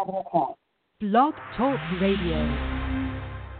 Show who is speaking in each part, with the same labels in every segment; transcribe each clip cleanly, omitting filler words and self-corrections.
Speaker 1: Blog Talk Radio.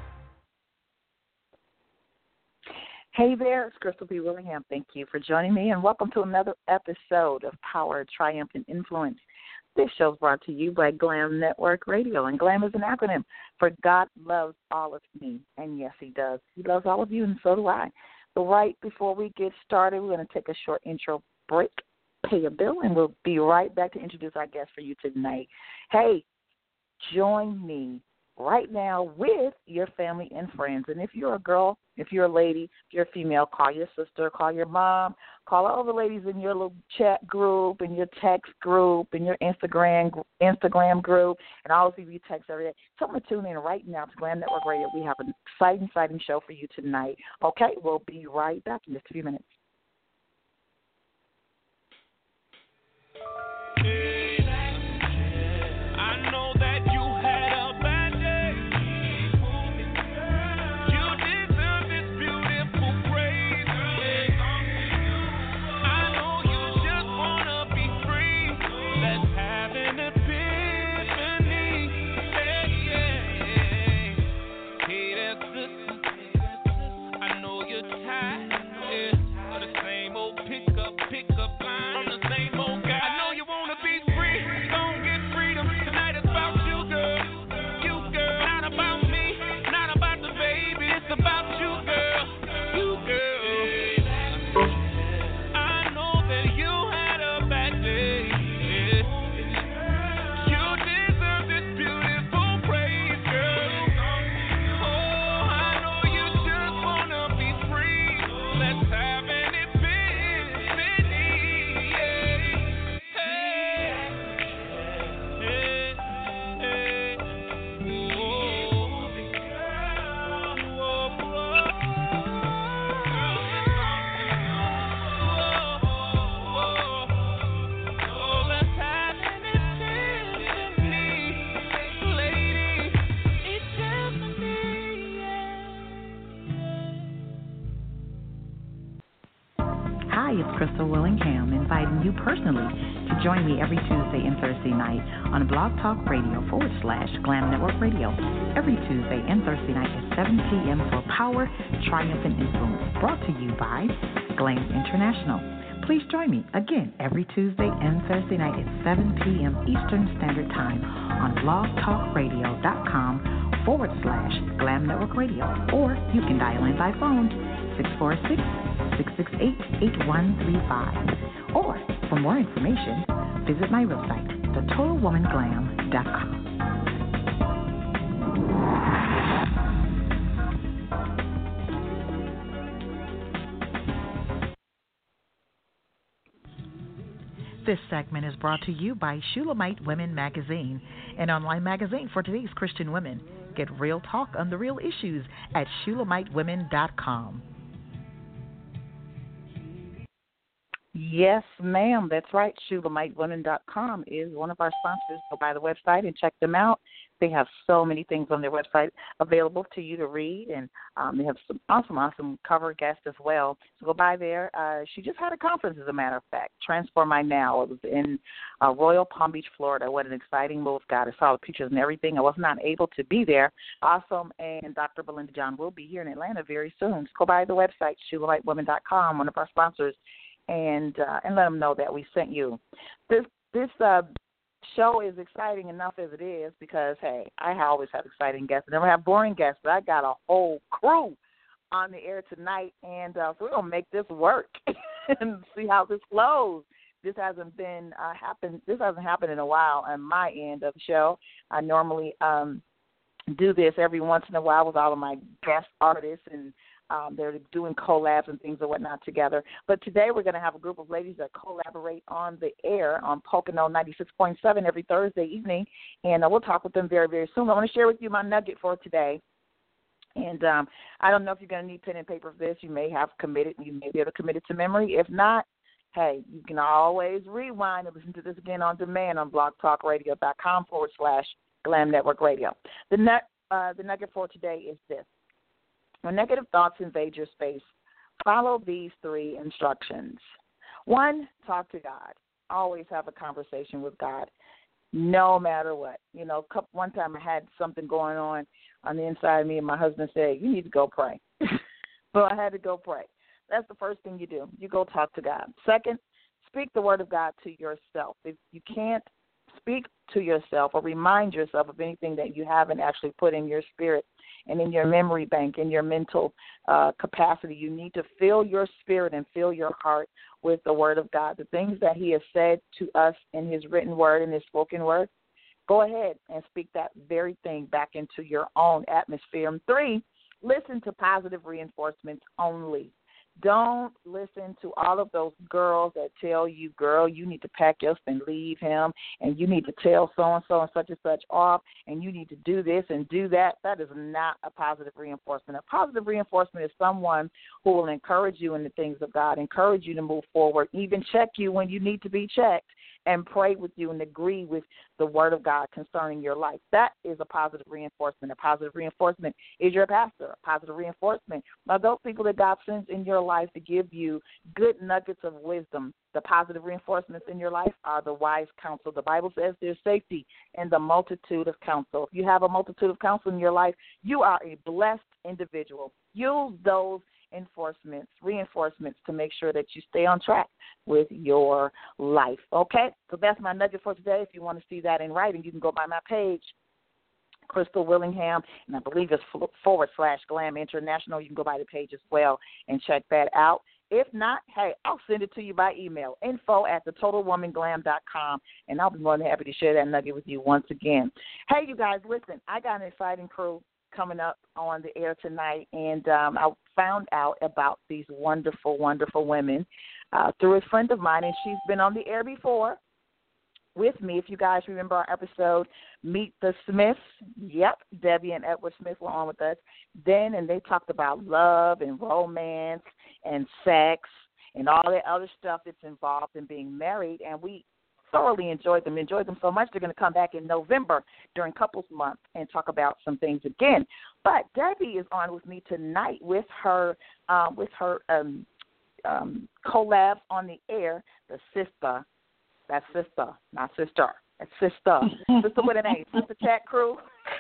Speaker 2: Hey there, it's Crystal B. Willingham. Thank you for joining me, and welcome to another episode of Power, Triumph, and Influence. This show is brought to you by GLAM Network Radio, and GLAM is an acronym for God Loves All of Me, and yes, He does. He loves all of you, and so do I. So right before we get started, we're going to take a short intro break, pay a bill, and we'll be right back to introduce our guest for you tonight. Hey, join me right now with your family and friends. And if you're a girl, if you're a lady, if you're a female, call your sister, call your mom, call all the ladies in your little chat group, in your text group, in your Instagram group, and all of you text every day. Tell them to tune in right now to GLAM Network Radio. We have an exciting show for you tonight. Okay, we'll be right back in just a few minutes. Crystal Willingham, inviting you personally to join me every Tuesday and Thursday night on Blog Talk Radio /GLAM Network Radio. Every Tuesday and Thursday night at 7 p.m. for Power, Triumph, and Influence, brought to you by GLAM International. Please join me again every Tuesday and Thursday night at 7 p.m. Eastern Standard Time on blogtalkradio.com /GLAM Network Radio, or you can dial in by phone 646-668-8135. Or, for more information, visit my website, thetotalwomanglam.com. This segment is brought to you by Shulamite Women Magazine, an online magazine for today's Christian women. Get real talk on the real issues at ShulamitewOmen.com. Yes, ma'am. That's right. ShulamitewOmen.com is one of our sponsors. Go by the website and check them out. They have so many things on their website available to you to read, and they have some awesome cover guests as well. So go by there. She just had a conference, as a matter of fact, Transform My Now. It was in Royal Palm Beach, Florida. What an exciting move, God. I saw the pictures and everything. I was not able to be there. Awesome, and Dr. Belinda John will be here in Atlanta very soon. So go by the website, ShulamitewOmen.com, one of our sponsors, and let them know that we sent you. This show is exciting enough as it is because, hey, I always have exciting guests. I never have boring guests, but I got a whole crew on the air tonight, and so we're going to make this work and see how this flows. This hasn't been happened. This hasn't happened in a while on my end of the show. I normally do this every once in a while with all of my guest artists, and they're doing collabs and things and whatnot together. But today we're going to have a group of ladies that collaborate on the air on Pocono 96.7 every Thursday evening, and we'll talk with them very, very soon. I want to share with you my nugget for today. And I don't know if you're going to need pen and paper for this. You may have committed. You may be able to commit it to memory. If not, hey, you can always rewind and listen to this again on demand on blogtalkradio.com /GLAM Network Radio. The nugget for today is this. When negative thoughts invade your space, follow these 3 instructions. 1, talk to God. Always have a conversation with God. no matter what. You know, one time I had something going on the inside of me, and my husband said, you need to go pray. So I had to go pray. That's the first thing you do. You go talk to God. Second, speak the word of God to yourself. If you can't speak to yourself or remind yourself of anything that you haven't actually put in your spirit and in your memory bank, in your mental capacity, you need to fill your spirit and fill your heart with the word of God. The things that he has said to us in his written word and his spoken word, go ahead and speak that very thing back into your own atmosphere. And 3, listen to positive reinforcements only. Don't listen to all of those girls that tell you, girl, you need to pack your stuff and leave him, and you need to tell so-and-so and such off, and you need to do this and do that. That is not a positive reinforcement. A positive reinforcement is someone who will encourage you in the things of God, encourage you to move forward, even check you when you need to be checked, and pray with you and agree with the word of God concerning your life. That is a positive reinforcement. A positive reinforcement is your pastor. A positive reinforcement are those people that God sends in your life to give you good nuggets of wisdom. The positive reinforcements in your life are the wise counsel. The Bible says there's safety in the multitude of counsel. If you have a multitude of counsel in your life, you are a blessed individual. Use those reinforcements to make sure that you stay on track with your life. Okay? So that's my nugget for today. If you want to see that in writing, you can go by my page, Crystal Willingham, and I believe it's /Glam International. You can go by the page as well and check that out. If not, hey, I'll send it to you by email, info@thetotalwomanglam.com, and I'll be more than happy to share that nugget with you once again. Hey, you guys, listen, I got an exciting crew coming up on the air tonight, and I found out about these wonderful, wonderful women through a friend of mine, and she's been on the air before with me. If you guys remember our episode, Meet the Smiths, yep, Debbie and Edward Smith were on with us then, and they talked about love and romance and sex and all that other stuff that's involved in being married, and we thoroughly enjoyed them so much they're going to come back in November during Couples Month and talk about some things again. But Debbie is on with me tonight with her collab on the air, the Sister. That's Sister, not Sister. That's Sister. Sister with an A. Sister Chat Crew.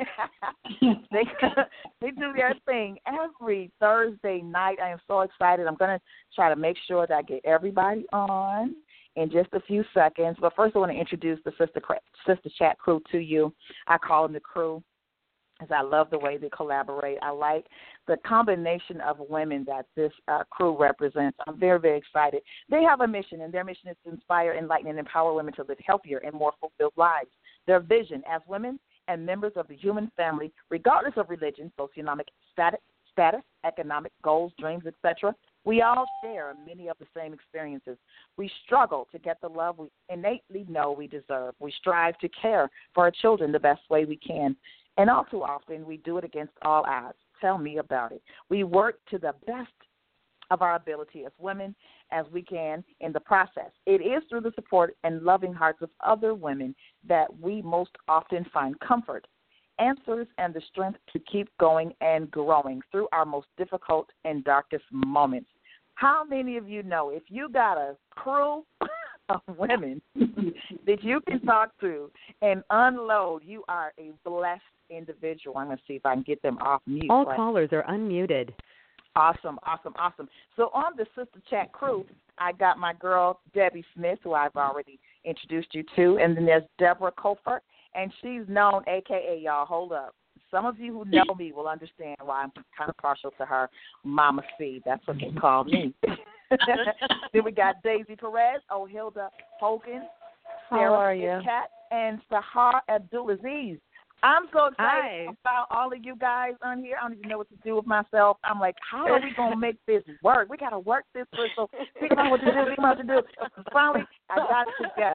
Speaker 2: they do their thing every Thursday night. I am so excited. I'm going to try to make sure that I get everybody on in just a few seconds. But first I want to introduce the Sister Chat Crew to you. I call them the crew because I love the way they collaborate. I like the combination of women that this crew represents. I'm very, very excited. They have a mission, and their mission is to inspire, enlighten, and empower women to live healthier and more fulfilled lives. Their vision as women and members of the human family, regardless of religion, socioeconomic status, economic goals, dreams, etc., we all share many of the same experiences. We struggle to get the love we innately know we deserve. We strive to care for our children the best way we can. And all too often, we do it against all odds. Tell me about it. We work to the best of our ability as women as we can in the process. It is through the support and loving hearts of other women that we most often find comfort, answers, and the strength to keep going and growing through our most difficult and darkest moments. How many of you know if you got a crew of women that you can talk to and unload, you are a blessed individual? I'm going to see if I can get them off mute.
Speaker 1: All callers are unmuted.
Speaker 2: Awesome. So on the Sister Chat Crew, I got my girl Debbie Smith, who I've already introduced you to, and then there's Deborah Kofert, and she's known, a.k.a., y'all, hold up. Some of you who know me will understand why I'm kind of partial to her, Mama C. That's what they call me. Then we got Daisy Perez, Hilda Hogan, Sarah Cat, and Sahar Abdulaziz. I'm so excited about all of you guys on here. I don't even know what to do with myself. I'm like, how are we going to make this work? We got to work this first. So think about what to do. Finally, I got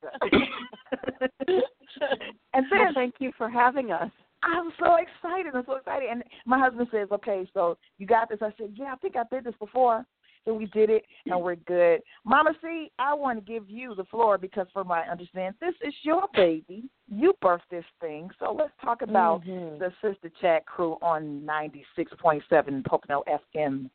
Speaker 2: it together. And then,
Speaker 3: thank you for having us.
Speaker 2: I'm so excited. And my husband says, okay, so you got this. I said, yeah, I think I did this before. So we did it, and we're good. Mama C, I want to give you the floor because from my understanding, this is your baby. You birthed this thing. So let's talk about the Sister Chat Crew on 96.7 Pocono FM.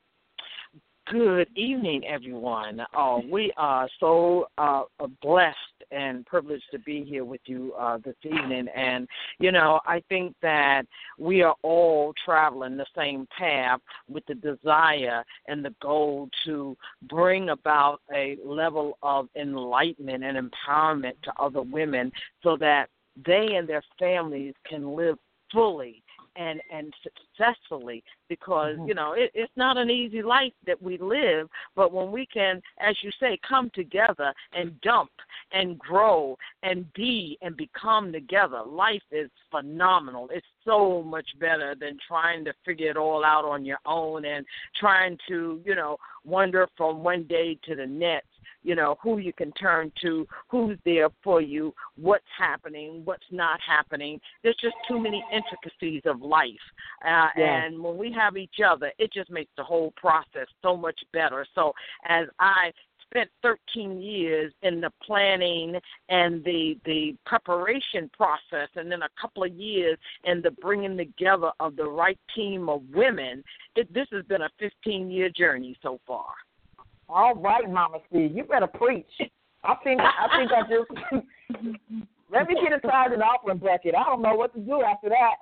Speaker 4: Good evening, everyone. We are so blessed
Speaker 3: and privileged to be here with you this evening. And, I think that we are all traveling the same path with the desire and the goal to bring about a level of enlightenment and empowerment to other women so that they and their families can live fully and successfully, because, it's not an easy life that we live, but when we can, as you say, come together and dump and grow and be and become together, life is phenomenal. It's so much better than trying to figure it all out on your own and trying to, wander from one day to the next. Who you can turn to, who's there for you, what's happening, what's not happening. There's just too many intricacies of life. And when we have each other, it just makes the whole process so much better. So as I spent 13 years in the planning and the preparation process, and then a couple of years in the bringing together of the right team of women, this has been a 15-year journey so far.
Speaker 4: All right, Mama C, you better preach. I think I just let me get inside an offering bucket. I don't know what to do after that.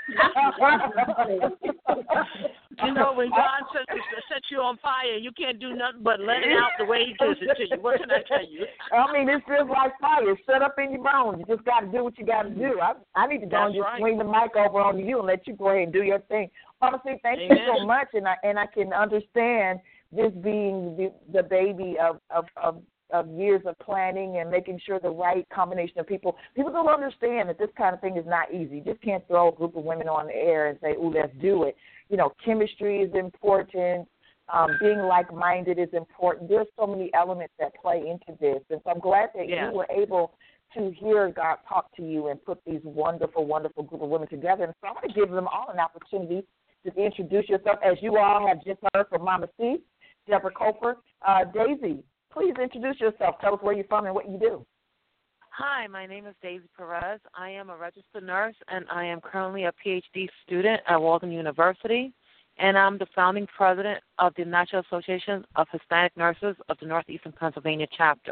Speaker 3: When God sets you on fire, you can't do nothing but let it out the way He gives it to you. What can I tell you?
Speaker 4: I mean, it's just like fire. It's set up in your bones. You just got to do what you got to do. I need to go and just swing the mic over on you and let you go ahead and do your thing. Mama C, thank you so much, and I can understand this being the baby of years of planning and making sure the right combination of people. People don't understand that this kind of thing is not easy. You just can't throw a group of women on the air and say, "Ooh, let's do it." Chemistry is important. Being like-minded is important. There's so many elements that play into this. And so I'm glad that you were able to hear God talk to you and put these wonderful, wonderful group of women together. And so I'm going to give them all an opportunity to introduce yourself, as you all have just heard from Mama C, Deborah Cofer. Daisy, please introduce yourself. Tell us where you're from and what you do.
Speaker 5: Hi, my name is Daisy Perez. I am a registered nurse, and I am currently a PhD student at Walden University, and I'm the founding president of the National Association of Hispanic Nurses of the Northeastern Pennsylvania chapter.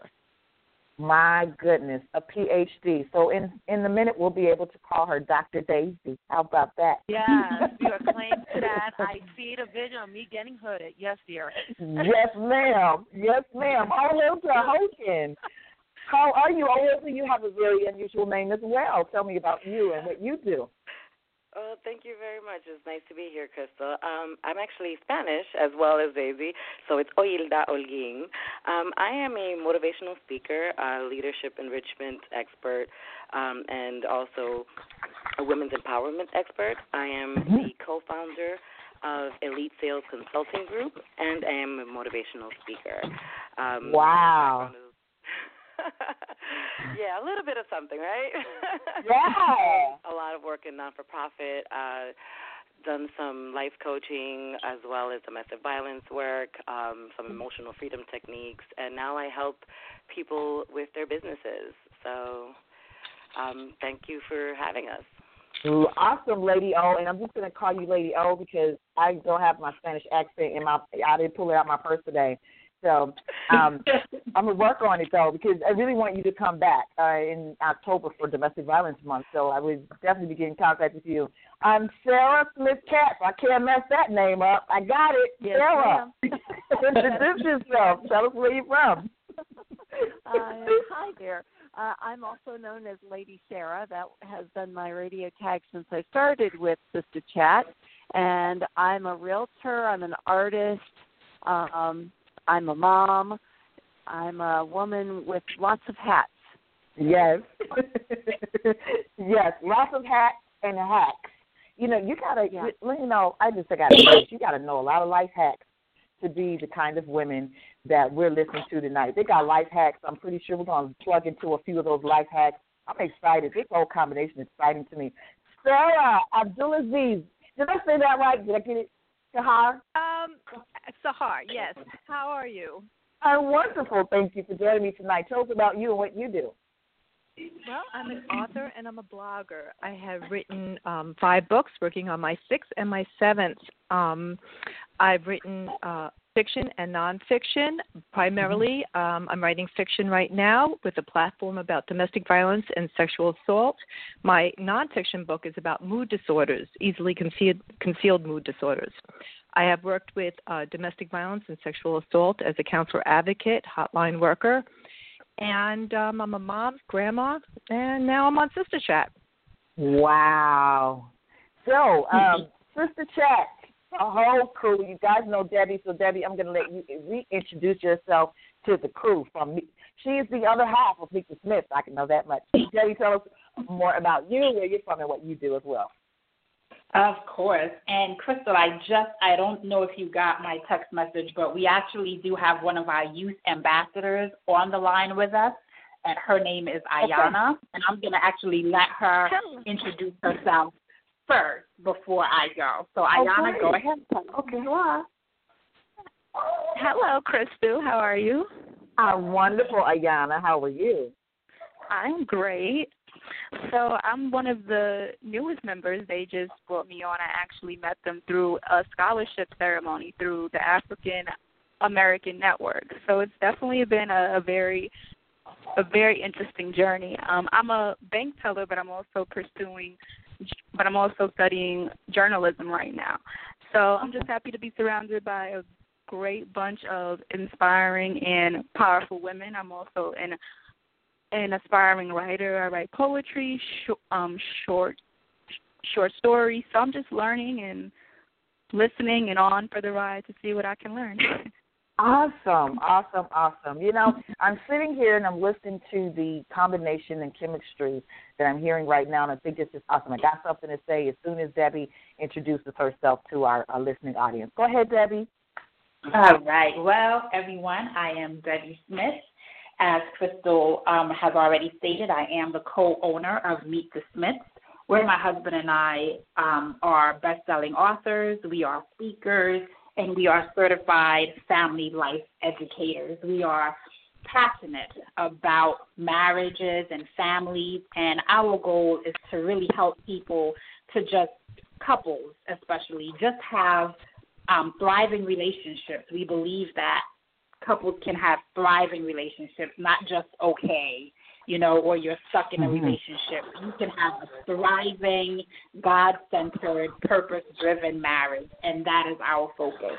Speaker 4: My goodness, a PhD. So in the minute, we'll be able to call her Dr. Daisy. How about that?
Speaker 5: Yes, you are claiming that. I see the vision of me getting hooded. Yes, dear.
Speaker 4: Yes, ma'am. Yes, ma'am. Olga Hogan. How are you? Olga, you have a very unusual name as well. Tell me about you and what you do.
Speaker 6: Oh, thank you very much. It's nice to be here, Crystal. I'm actually Spanish as well as Daisy, so it's Oyilda Holguin. I am a motivational speaker, a leadership enrichment expert, and also a women's empowerment expert. I am the co-founder of Elite Sales Consulting Group, and I am a motivational speaker.
Speaker 4: Wow.
Speaker 6: Yeah, a little bit of something, right?
Speaker 4: Yeah.
Speaker 6: A lot of work in non-for-profit, done some life coaching as well as domestic violence work, some emotional freedom techniques, and now I help people with their businesses. So thank you for having us.
Speaker 4: Awesome, Lady O, and I'm just going to call you Lady O because I don't have my Spanish accent I didn't pull it out my purse today. So I'm going to work on it, though, because I really want you to come back in October for Domestic Violence Month. So I would definitely be getting in contact with you. I'm Sarah Smith-Katz. I can't mess that name up. I got it.
Speaker 5: Yes,
Speaker 4: Sarah. Introduce yourself. Tell us where you're from.
Speaker 7: Hi there. I'm also known as Lady Sarah. That has been my radio tag since I started with Sister Chat. And I'm a realtor. I'm an artist. I'm a mom. I'm a woman with lots of hats.
Speaker 4: Yes. Yes, lots of hats and hacks. You got to, I just got to say, you got to know a lot of life hacks to be the kind of women that we're listening to tonight. They got life hacks. I'm pretty sure we're going to plug into a few of those life hacks. I'm excited. This whole combination is exciting to me. Sarah Abdulaziz. Did I say that right? Did I get it? Sahar?
Speaker 8: Sahar, yes. How are you?
Speaker 4: I'm wonderful. Thank you for joining me tonight. Tell us about you and what you do.
Speaker 8: Well, I'm an author and I'm a blogger. I have written 5 books, working on my 6th and my 7th. I've written fiction and nonfiction. Primarily, I'm writing fiction right now with a platform about domestic violence and sexual assault. My nonfiction book is about mood disorders, easily concealed mood disorders. I have worked with domestic violence and sexual assault as a counselor advocate, hotline worker, and I'm a mom, grandma, and now I'm on Sister Chat.
Speaker 4: Wow. So, Sister Chat, a whole crew. You guys know Debbie, so Debbie, I'm going to let you reintroduce yourself to the crew. She is the other half of Meet the Smiths. I can know that much. Debbie, tell us more about you, where you're from, and what you do as well.
Speaker 9: Of course. And Crystal, I don't know if you got my text message, but we actually do have one of our youth ambassadors on the line with us, and her name is Ayana. Okay. And I'm going to actually let her introduce herself first before I go. So, Ayana, go ahead.
Speaker 4: Okay.
Speaker 10: Hello, Crystal. How are you?
Speaker 4: I'm wonderful, Ayana. How are you?
Speaker 10: I'm great. So I'm one of the newest members. They just brought me on. I actually met them through a scholarship ceremony through the African American Network. So it's definitely been a very interesting journey. I'm a bank teller, but I'm also studying journalism right now. So I'm just happy to be surrounded by a great bunch of inspiring and powerful women. I'm also an aspiring writer. I write poetry, short stories. So I'm just learning and listening and on for the ride to see what I can learn.
Speaker 4: Awesome. You know, I'm sitting here and I'm listening to the combination and chemistry that I'm hearing right now, and I think this is awesome. I got something to say as soon as Debbie introduces herself to our listening audience. Go ahead, Debbie.
Speaker 9: All right. Well, everyone, I am Debbie Smith. As Crystal has already stated, I am the co-owner of Meet the Smiths, where my husband and I are best-selling authors, we are speakers, and we are certified family life educators. We are passionate about marriages and families, and our goal is to really help people to just, couples especially, just have thriving relationships. We believe that couples can have thriving relationships, not just okay, or you're stuck in a relationship. You can have a thriving, God-centered, purpose-driven marriage, and that is our focus.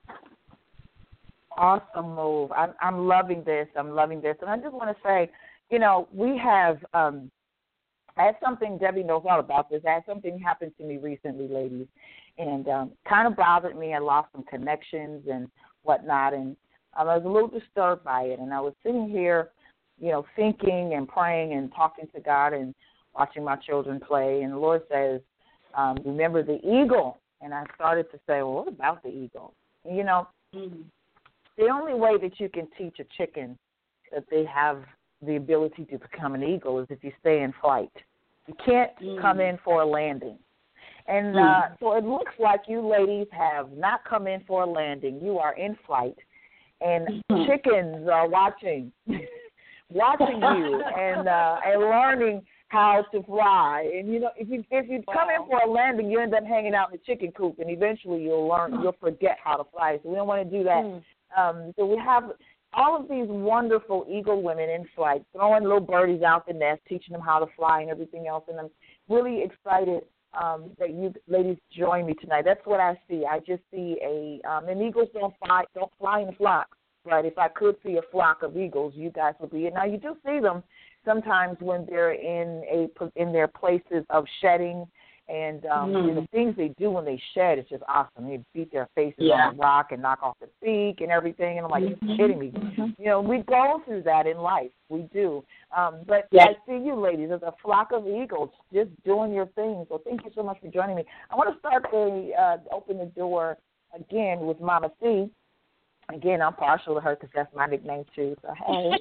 Speaker 4: Awesome move. I'm loving this. And I just want to say, we have I had something, Debbie knows all about this. I had something happen to me recently, ladies, and kind of bothered me. I lost some connections and whatnot, and I was a little disturbed by it, and I was sitting here, thinking and praying and talking to God and watching my children play, and the Lord says, remember the eagle. And I started to say, well, what about the eagle? And, the only way that you can teach a chicken that they have the ability to become an eagle is if you stay in flight. You can't come in for a landing. And so it looks like you ladies have not come in for a landing. You are in flight. And chickens are watching you and learning how to fly. And if you come in for a landing, you end up hanging out in the chicken coop, and eventually you'll forget how to fly. So we don't want to do that. So we have all of these wonderful eagle women in flight, throwing little birdies out the nest, teaching them how to fly and everything else. And I'm really excited that you ladies join me tonight. That's what I see. I just see and eagles don't fly in flocks, but if I could see a flock of eagles, you guys would be it. Now you do see them sometimes when they're in their places of shedding, and the things they do when they shed is just awesome. They beat their faces on the rock and knock off the beak and everything, and I'm like, you're kidding me. We go through that in life. We do. But I see you ladies as a flock of eagles just doing your thing. So thank you so much for joining me. I want to start open the door again with Mama C. Again, I'm partial to her because that's my nickname too. So hey.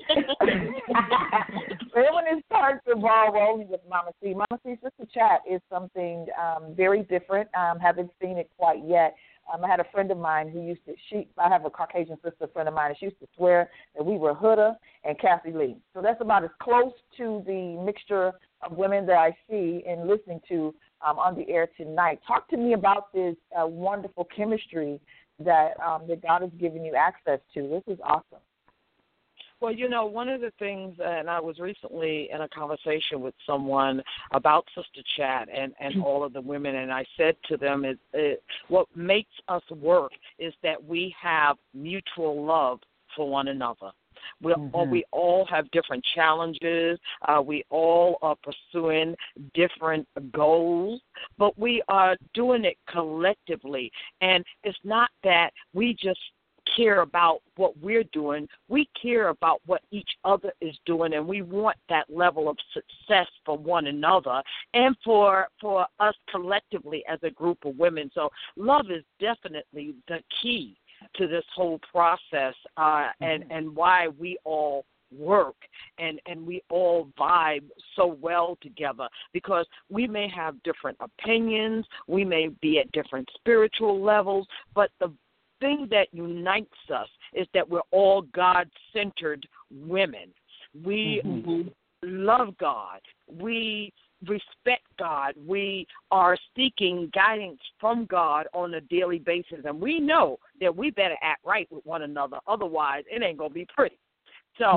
Speaker 4: But when it starts the ball rolling with Mama C, Sister Chat is something very different. Haven't seen it quite yet. I had a friend of mine who I have a Caucasian sister friend of mine, and she used to swear that we were Huda and Kathy Lee. So that's about as close to the mixture of women that I see and listening to on the air tonight. Talk to me about this wonderful chemistry that God has given you access to. This is awesome.
Speaker 3: Well, one of the things, and I was recently in a conversation with someone about Sister Chat and all of the women, and I said to them, what makes us work is that we have mutual love for one another. We all have different challenges. We all are pursuing different goals, but we are doing it collectively. And it's not that we just care about what we're doing. We care about what each other is doing, and we want that level of success for one another and for us collectively as a group of women. So love is definitely the key to this whole process, and why we all work and we all vibe so well together, because we may have different opinions, we may be at different spiritual levels, but the thing that unites us is that we're all God-centered women. We love God. We respect God. We are seeking guidance from God on a daily basis, and we know that we better act right with one another. Otherwise, it ain't going to be pretty. So,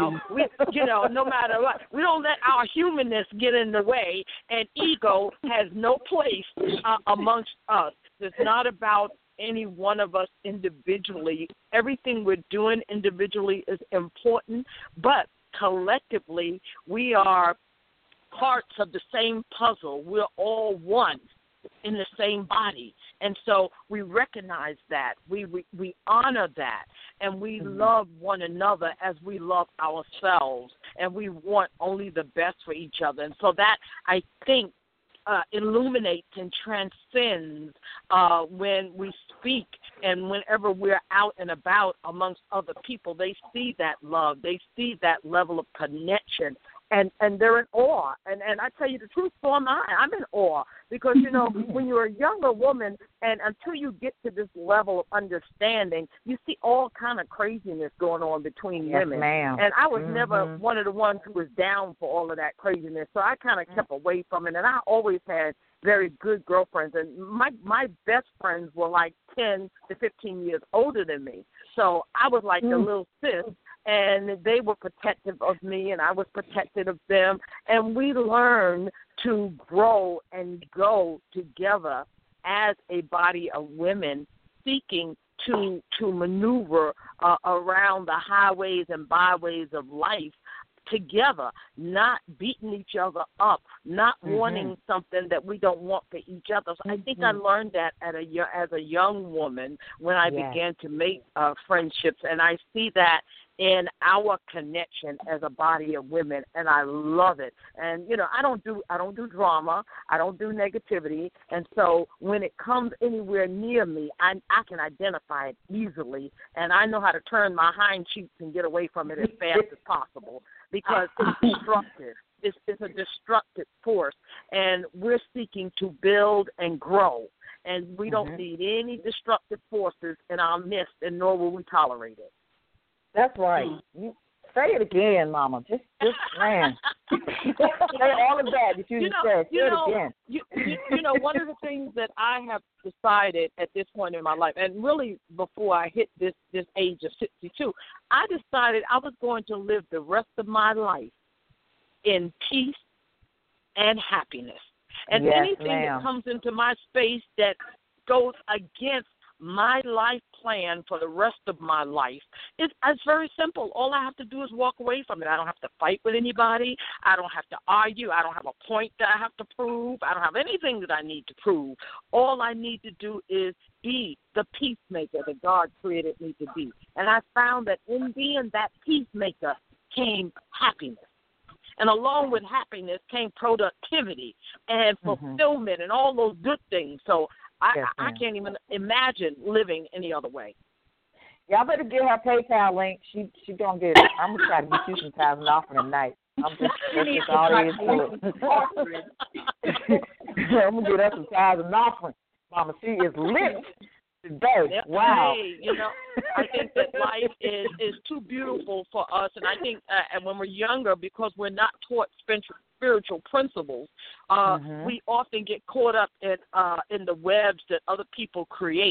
Speaker 3: no matter what, we don't let our humanness get in the way, and ego has no place amongst us. It's not about any one of us individually. Everything we're doing individually is important, but collectively we are parts of the same puzzle. We're all one in the same body. And so we recognize that. We honor that. And we love one another as we love ourselves. And we want only the best for each other. And so that, I think, illuminates and transcends when we speak, and whenever we're out and about amongst other people, they see that love, they see that level of connection, and they're in awe. And I tell you the truth, so am I. I'm in awe because, when you're a younger woman, and until you get to this level of understanding, you see all kind of craziness going on between women.
Speaker 4: Ma'am.
Speaker 3: And I was never one of the ones who was down for all of that craziness, so I kind of kept away from it. And I always had very good girlfriends, and my best friends were like 10 to 15 years older than me. So I was like the little sis, and they were protective of me, and I was protective of them. And we learned to grow and go together as a body of women seeking to maneuver around the highways and byways of life together, not beating each other up, not wanting something that we don't want for each other. So I think I learned that as a young woman when I began to make friendships, and I see that in our connection as a body of women, and I love it. And I don't do drama, I don't do negativity, and so when it comes anywhere near me, I can identify it easily, and I know how to turn my hind cheeks and get away from it as fast as possible, because it's destructive. It's a destructive force, and we're seeking to build and grow, and we don't need any destructive forces in our midst, and nor will we tolerate it.
Speaker 4: That's right. You say it again, Mama. Just man. Say all of that you said. Say it again.
Speaker 3: One of the things that I have decided at this point in my life, and really before I hit this age of 62, I decided I was going to live the rest of my life in peace and happiness. And anything that comes into my space that goes against my life plan for the rest of my life, it's very simple. All I have to do is walk away from it. I don't have to fight with anybody. I don't have to argue. I don't have a point that I have to prove. I don't have anything that I need to prove. All I need to do is be the peacemaker that God created me to be. And I found that in being that peacemaker came happiness. And along with happiness came productivity and fulfillment and all those good things. So I can't even imagine living any other way.
Speaker 4: Y'all better get her PayPal link. She gonna get it. I'm gonna try to get you some tithes and offering tonight. That's just all there is to it. I'm gonna get her some tithes and offering. Mama, she is lit today. Wow.
Speaker 3: Hey, I think that life is too beautiful for us, and I think and when we're younger, because we're not taught spiritual principles, we often get caught up in the webs that other people create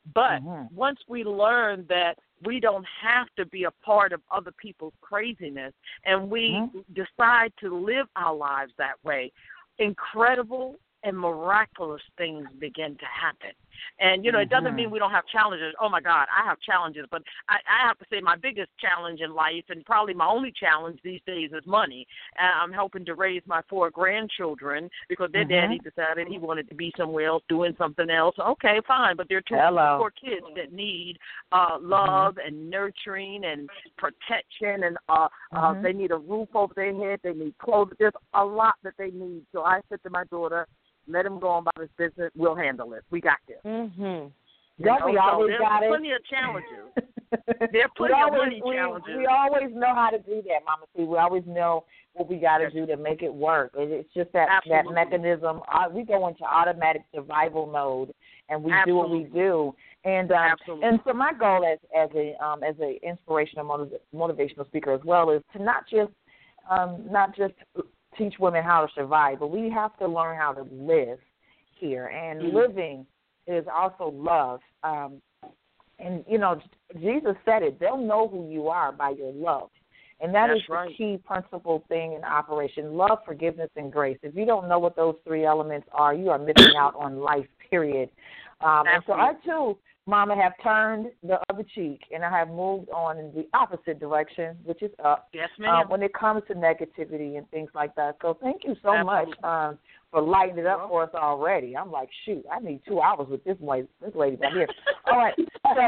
Speaker 3: But once we learn that we don't have to be a part of other people's craziness, and we decide to live our lives that way, incredible and miraculous things begin to happen. And, you know, it doesn't mean we don't have challenges. Oh, my God, I have challenges. But I have to say my biggest challenge in life, and probably my only challenge these days, is money. I'm helping to raise my 4 grandchildren because their daddy decided he wanted to be somewhere else doing something else. Okay, fine. But there are 2 poor kids that need love and nurturing and protection, and they need a roof over their head. They need clothes. There's a lot that they need. So I said to my daughter, let him go on about his business. We'll handle it. We got this.
Speaker 4: Don't we always got it?
Speaker 3: There's plenty of challenges. There are plenty of money challenges.
Speaker 4: We always know how to do that, Mama C. We always know what we got to do to make it work. It's just that mechanism. We go into automatic survival mode, and we do what we do. And so my goal as a inspirational, motivational speaker as well is to not just teach women how to survive, but we have to learn how to live here. And living is also love. And, you know, Jesus said it. They'll know who you are by your love. And that's the key principal thing in operation, love, forgiveness, and grace. If you don't know what those 3 elements are, you are missing out on life, period. And so I, too, Mama, have turned the other cheek, and I have moved on in the opposite direction, which is up.
Speaker 3: Yes, ma'am.
Speaker 4: When it comes to negativity and things like that. So thank you so much for lighting it up for us already. I'm like, shoot, I need 2 hours with this lady down here. All right, so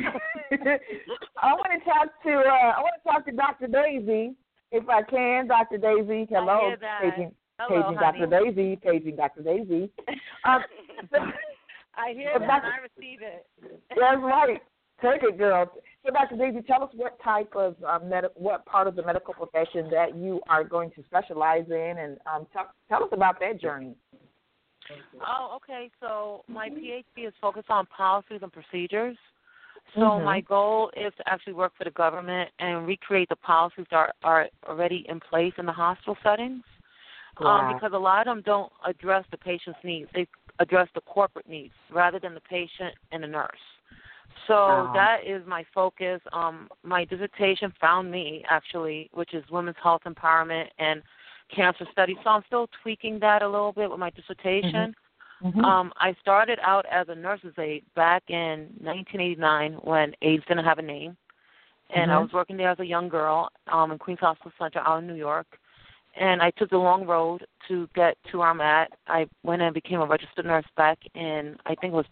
Speaker 4: I want to talk to Dr. Daisy, if I can. Dr. Daisy, hello, paging Dr. Daisy, paging Dr. Daisy.
Speaker 5: I hear that. I receive it.
Speaker 4: That's right. Take it, girl. So, Dr. Daisy, tell us what type of what part of the medical profession that you are going to specialize in, and tell us about that journey.
Speaker 5: Oh, okay. So my PhD is focused on policies and procedures. So my goal is to actually work for the government and recreate the policies that are already in place in the hospital settings. Because a lot of them don't address the patient's needs. They address the corporate needs rather than the patient and the nurse. So that is my focus. My dissertation found me, actually, which is women's health empowerment and cancer studies. So I'm still tweaking that a little bit with my dissertation. I started out as a nurse's aide back in 1989 when AIDS didn't have a name. And I was working there as a young girl in Queens Hospital Center out in New York. And I took the long road to get to where I'm at. I went and became a registered nurse back in, I think it was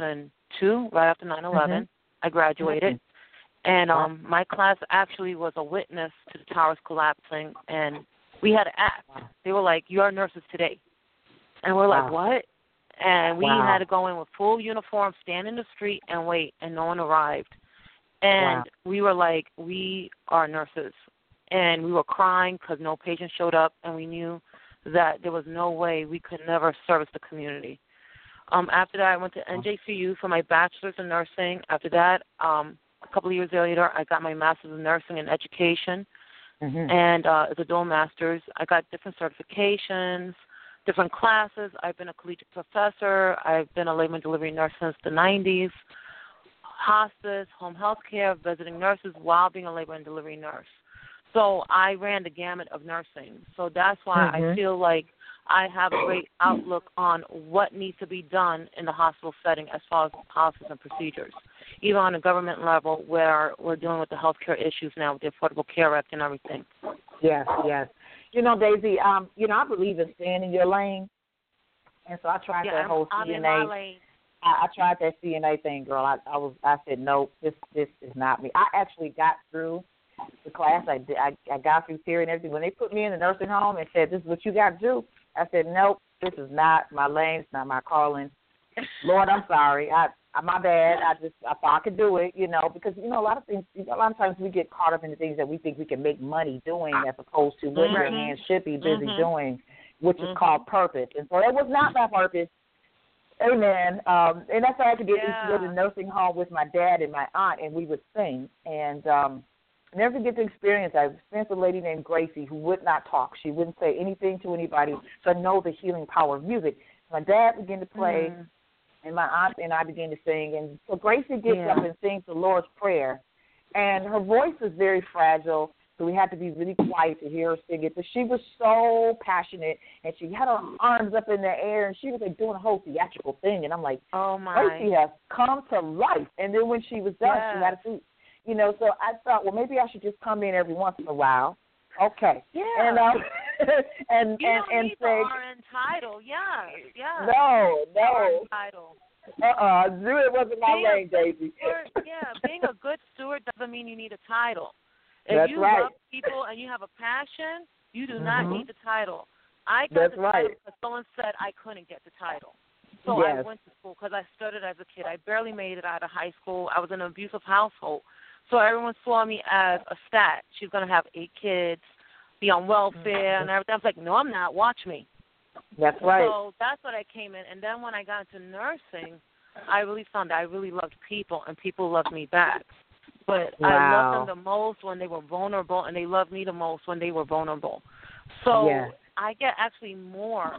Speaker 5: 2002, right after 9/11. I graduated. And my class actually was a witness to the towers collapsing. And we had to act. They were like, you are nurses today. And we're like, what? And we had to go in with full uniform, stand in the street, and wait. And no one arrived. And we were like, we are nurses. And we were crying because no patient showed up, and we knew that there was no way we could never service the community. After that, I went to NJCU for my bachelor's in nursing. After that, a couple of years later, I got my master's in nursing and education, and as a dual master's, I got different certifications, different classes. I've been a collegiate professor. I've been a labor and delivery nurse since the 90s, hospice, home health care, visiting nurses while being a labor and delivery nurse. So I ran the gamut of nursing. So that's why I feel like I have a great outlook on what needs to be done in the hospital setting as far as policies and procedures, even on a government level where we're dealing with the healthcare issues now with the Affordable Care Act and everything.
Speaker 4: Yes. You know, Daisy, I believe in staying in your lane. And so I tried that whole CNA. I'm in my lane. I tried that CNA thing, girl. I said, no, this is not me. I actually got through the class. I got through theory and everything. When they put me in the nursing home and said, this is what you got to do, I said, nope, this is not my lane. It's not my calling. Lord, I'm sorry. My bad. I thought I could do it, because, a lot of times we get caught up in the things that we think we can make money doing as opposed to what your hands should be busy doing, which is called purpose. And so that was not my purpose. Amen. And that's why I could get to go to the nursing home with my dad and my aunt, and we would sing. And never get to experience. I experienced a lady named Gracie who would not talk. She wouldn't say anything to anybody. So I know the healing power of music. My dad began to play and my aunt and I began to sing. And so Gracie gets up and sings the Lord's Prayer, and her voice is very fragile, so we had to be really quiet to hear her sing it. But she was so passionate, and she had her arms up in the air, and she was like doing a whole theatrical thing. And I'm like,
Speaker 5: oh my,
Speaker 4: Gracie has come to life. And then when she was done, she had a seat. You know, so I thought, well, maybe I should just come in every once in a while. Okay.
Speaker 5: Yeah.
Speaker 4: And and
Speaker 5: you don't
Speaker 4: and
Speaker 5: need
Speaker 4: say,
Speaker 5: the RN title. Yeah.
Speaker 4: No.
Speaker 5: RN title.
Speaker 4: It wasn't my lane, Daisy.
Speaker 5: Being a good steward doesn't mean you need a title. If
Speaker 4: That's
Speaker 5: you
Speaker 4: right.
Speaker 5: love people and you have a passion, you do not need the title. I got the title because someone said I couldn't get the title. So I went to school because I started as a kid. I barely made it out of high school. I was in an abusive household. So everyone saw me as a stat. She's going to have 8 kids, be on welfare and everything. I was like, no, I'm not. Watch me.
Speaker 4: That's right.
Speaker 5: So that's what I came in. And then when I got into nursing, I really found that I really loved people, and people loved me back. But I loved them the most when they were vulnerable, and they loved me the most when they were vulnerable. So I get actually more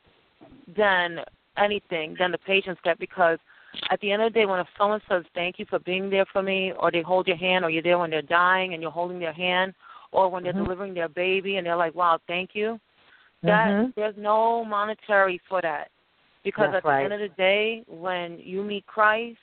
Speaker 5: than anything than the patients get, because at the end of the day, when if someone says thank you for being there for me, or they hold your hand, or you're there when they're dying and you're holding their hand, or when they're delivering their baby and they're like, wow, thank you, that there's no monetary for that. Because at the end of the day, when you meet Christ,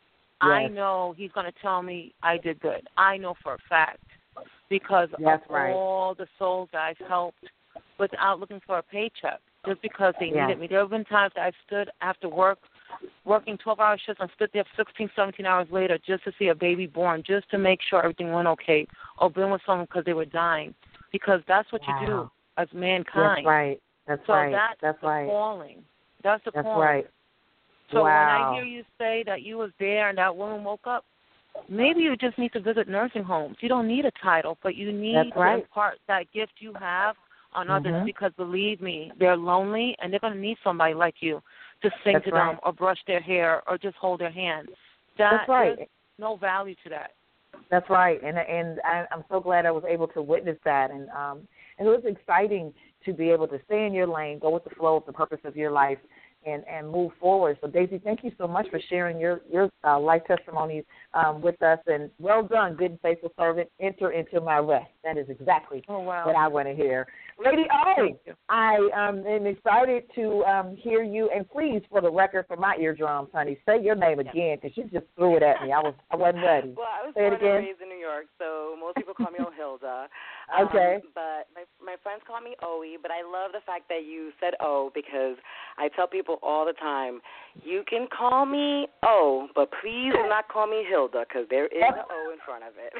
Speaker 5: I know he's going to tell me I did good. I know for a fact, because of all the souls that I've helped without looking for a paycheck, just because they needed me. There have been times that I've stood after work, working 12-hour shifts, and stood there 16, 17 hours later just to see a baby born, just to make sure everything went okay, or been with someone because they were dying, because that's what you do as mankind.
Speaker 4: That's right. That's right.
Speaker 5: That's the calling. That's the calling.
Speaker 4: Right.
Speaker 5: So when I hear you say that you was there and that woman woke up, maybe you just need to visit nursing homes. You don't need a title, but you need to impart that gift you have on others, because believe me, they're lonely and they're going to need somebody like you to sing to them or brush their hair or just hold their hand. There's no value to that.
Speaker 4: That's right, and I'm so glad I was able to witness that, and it was exciting to be able to stay in your lane, go with the flow of the purpose of your life, and move forward. So, Daisy, thank you so much for sharing your life testimonies with us, and well done, good and faithful servant. Enter into my rest. That is exactly what I want to hear. Lady O, I am excited to hear you, and please, for the record, for my eardrums, honey, say your name again, because you just threw it at me. I wasn't ready.
Speaker 6: Well, I was
Speaker 4: say
Speaker 6: born
Speaker 4: it again.
Speaker 6: and raised in New York, so most people call me O'Hilda.
Speaker 4: Okay.
Speaker 6: But my friends call me Oe, but I love the fact that you said O, because I tell people all the time, you can call me O, but please do not call me Hilda, because there is an O in front of it.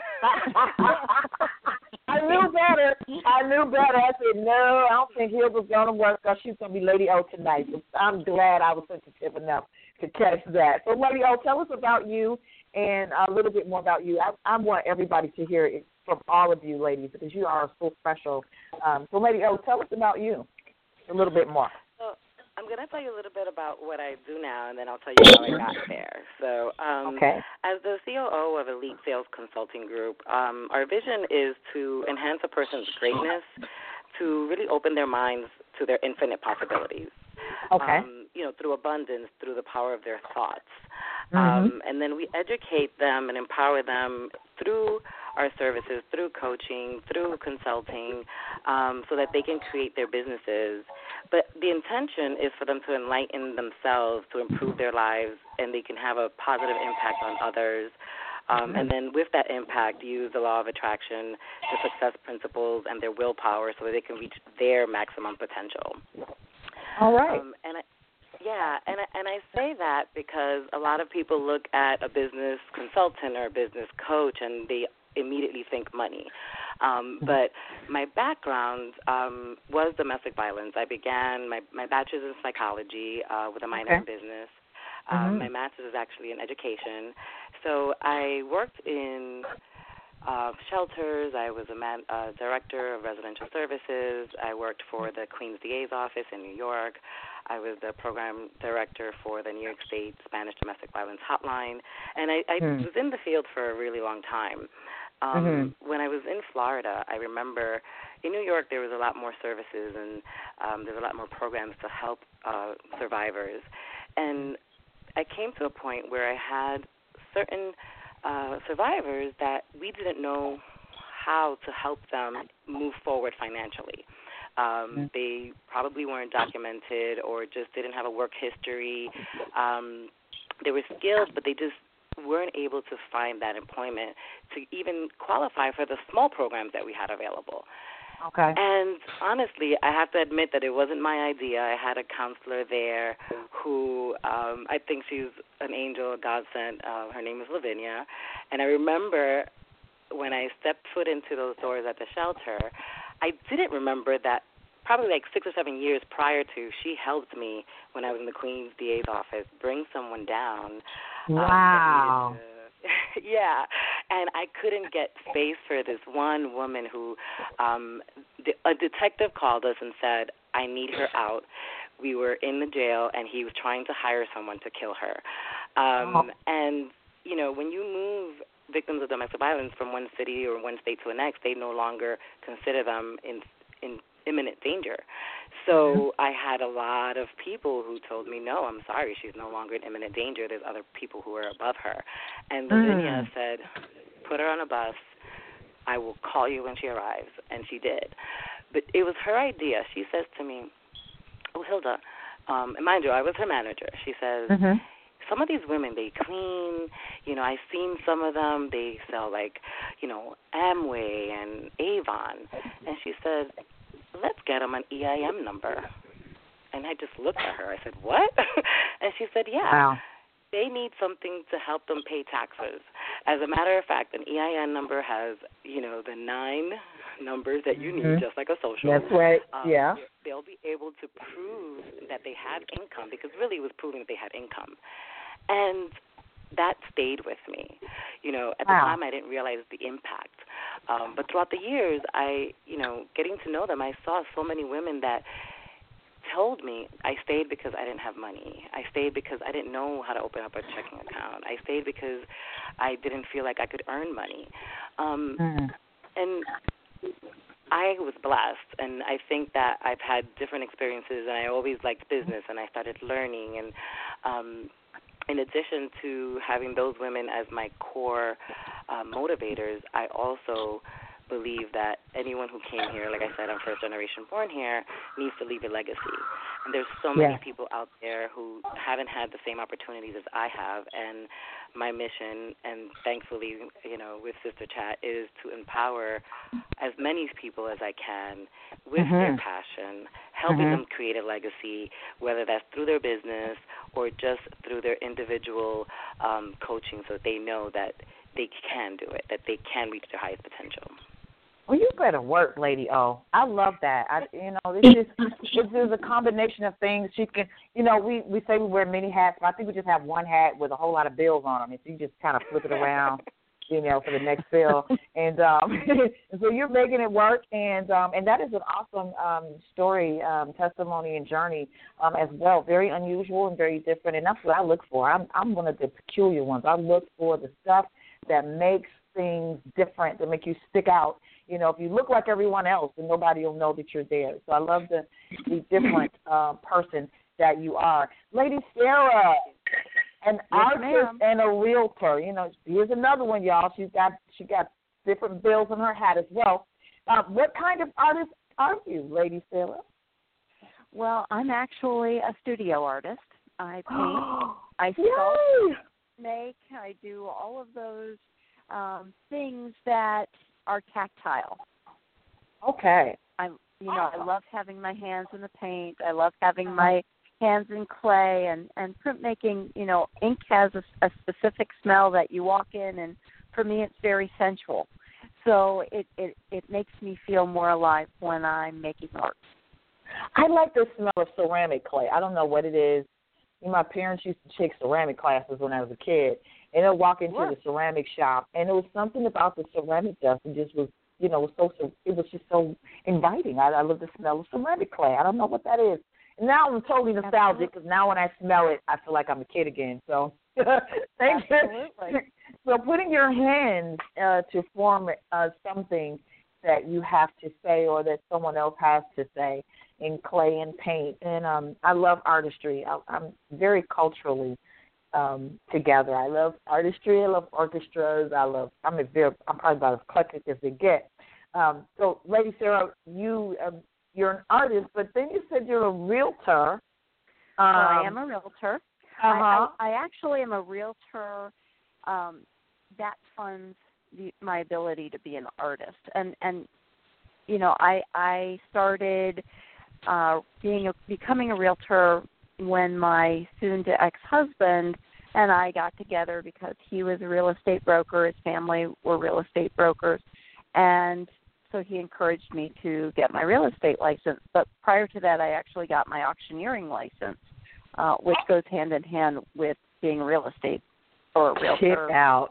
Speaker 4: I knew better. I said, no, I don't think Hilda's going to work, because she's going to be Lady O tonight. So I'm glad I was sensitive enough to catch that. So, Lady O, tell us about you and a little bit more about you. I want everybody to hear it from all of you, ladies, because you are so special. So, Lady O, tell us about you a little bit more.
Speaker 6: So, I'm going to tell you a little bit about what I do now, and then I'll tell you how I got there. So, as the COO of Elite Sales Consulting Group, our vision is to enhance a person's greatness, to really open their minds to their infinite possibilities. Through abundance, through the power of their thoughts. And then we educate them and empower them through our services, through coaching, through consulting, so that they can create their businesses. But the intention is for them to enlighten themselves, to improve their lives, and they can have a positive impact on others. And then with that impact, use the law of attraction, the success principles, and their willpower so that they can reach their maximum potential.
Speaker 4: All right.
Speaker 6: And I say that because a lot of people look at a business consultant or a business coach and they immediately think money. But my background was domestic violence. I began my bachelor's in psychology with a minor in business. My master's is actually in education. So I worked in shelters. I was a director of residential services. I worked for the Queens DA's office in New York. I was the program director for the New York State Spanish Domestic Violence Hotline. And I was in the field for a really long time. When I was in Florida, I remember in New York there was a lot more services and there were a lot more programs to help survivors. And I came to a point where I had certain survivors that we didn't know how to help them move forward financially. They probably weren't documented or just didn't have a work history. They were skilled, but they just weren't able to find that employment to even qualify for the small programs that we had available.
Speaker 2: Okay.
Speaker 6: And honestly, I have to admit that it wasn't my idea. I had a counselor there who I think she's an angel, a godsend. Her name is Lavinia. And I remember when I stepped foot into those doors at the shelter, I didn't remember that probably like 6 or 7 years prior to, she helped me when I was in the Queen's DA's office bring someone down.
Speaker 2: Wow.
Speaker 6: Yeah, and I couldn't get space for this one woman who a detective called us and said, I need her out. We were in the jail, and he was trying to hire someone to kill her. And, you know, when you move victims of domestic violence from one city or one state to the next, they no longer consider them in imminent danger. So I had a lot of people who told me, no, I'm sorry, she's no longer in imminent danger. There's other people who are above her. And Lavinia said, put her on a bus. I will call you when she arrives. And she did. But it was her idea. She says to me, oh, Hilda, and mind you, I was her manager. She says, some of these women, they clean, you know, I've seen some of them, they sell like, you know, Amway and Avon. And she said, let's get them an EIN number. And I just looked at her. I said, what? And she said, yeah.
Speaker 2: Wow.
Speaker 6: They need something to help them pay taxes. As a matter of fact, an EIN number has, you know, the 9 numbers that you need, just like a social.
Speaker 2: That's right, yeah.
Speaker 6: They'll be able to prove that they have income, because really it was proving that they had income. And that stayed with me. You know, at the time I didn't realize the impact. But throughout the years, getting to know them, I saw so many women that told me I stayed because I didn't have money. I stayed because I didn't know how to open up a checking account. I stayed because I didn't feel like I could earn money. And I was blessed, and I think that I've had different experiences, and I always liked business, and I started learning. And in addition to having those women as my core motivators, I also believe that anyone who came here, like I said, I'm first generation born here, needs to leave a legacy. And there's so many people out there who haven't had the same opportunities as I have, and my mission, and thankfully, you know, with Sister Chat, is to empower as many people as I can with their passion, helping them create a legacy, whether that's through their business or just through their individual coaching, so that they know that they can do it, that they can reach their highest potential.
Speaker 2: Well, you better work, Lady O. I love that. This is a combination of things. She can, you know, we say we wear many hats, but I think we just have one hat with a whole lot of bills on them, and so you just kind of flip it around, you know, for the next bill. And so you're making it work, and that is an awesome story, testimony, and journey as well. Very unusual and very different, and that's what I look for. I'm one of the peculiar ones. I look for the stuff that makes things different, that make you stick out. You know, if you look like everyone else, then nobody will know that you're there. So I love the different person that you are. Lady Sarah, an artist and a realtor. You know, here's another one, y'all. She got different bills on her hat as well. What kind of artist are you, Lady Sarah?
Speaker 7: Well, I'm actually a studio artist. I paint, I sculpt, make, I do all of those things that are tactile.
Speaker 2: Okay.
Speaker 7: I love having my hands in the paint. I love having my hands in clay, and printmaking. You know, ink has a specific smell that you walk in, and for me, it's very sensual. So it makes me feel more alive when I'm making art.
Speaker 2: I like the smell of ceramic clay. I don't know what it is. My parents used to take ceramic classes when I was a kid, and I'd walk into the ceramic shop, and there was something about the ceramic dust that just was, you know, it was just so inviting. I love the smell of ceramic clay. I don't know what that is. And now I'm totally nostalgic, because now when I smell it, I feel like I'm a kid again. So thank you. So putting your hands to form something that you have to say or that someone else has to say in clay and paint. And I love artistry. I'm very culturally
Speaker 4: together. I love artistry. I love orchestras. I'm probably about as eclectic as they get. So, Lady Sarah, you're an artist, but then you said you're a realtor.
Speaker 7: I am a realtor.
Speaker 4: Uh-huh.
Speaker 7: I actually am a realtor that funds my ability to be an artist. And you know, I started becoming a realtor when my soon-to ex-husband and I got together because he was a real estate broker. His family were real estate brokers. And so he encouraged me to get my real estate license. But prior to that, I actually got my auctioneering license, which goes hand in hand with being real estate or a realtor.
Speaker 4: Check out.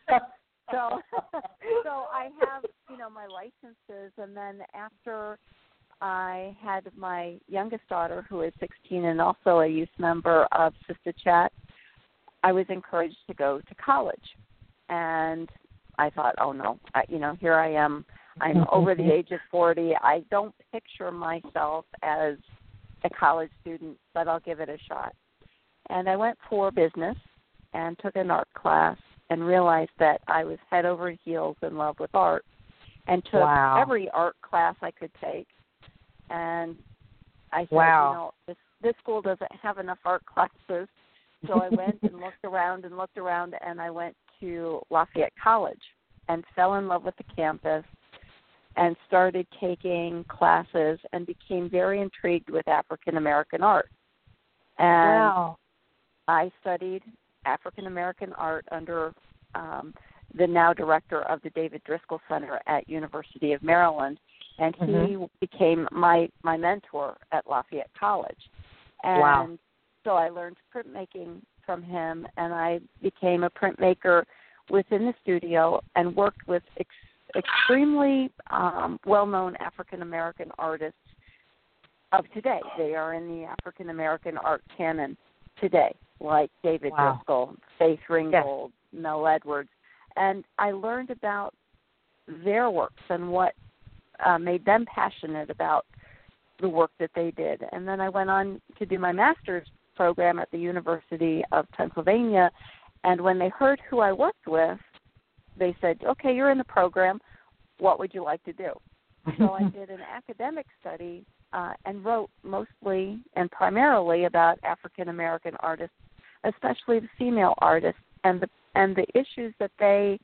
Speaker 7: So I have, you know, my licenses, and then after I had my youngest daughter, who is 16 and also a youth member of Sister Chat, I was encouraged to go to college. And I thought, oh, no, here I am. I'm over the age of 40. I don't picture myself as a college student, but I'll give it a shot. And I went for business and took an art class and realized that I was head over heels in love with art and took every art class I could take. And I said, you know, this school doesn't have enough art classes. So I went and looked around, and I went to Lafayette College and fell in love with the campus and started taking classes and became very intrigued with African American art. And I studied African American art under the now director of the David Driscoll Center at University of Maryland, and he became my mentor at Lafayette College. And so I learned printmaking from him, and I became a printmaker within the studio and worked with extremely well-known African American artists of today. They are in the African American art canon today, like David Driscoll, Faith Ringgold, Mel Edwards. And I learned about their works and what made them passionate about the work that they did. And then I went on to do my master's program at the University of Pennsylvania. And when they heard who I worked with, they said, okay, you're in the program. What would you like to do? So I did an academic study and wrote mostly and primarily about African American artists, especially the female artists, and the issues that they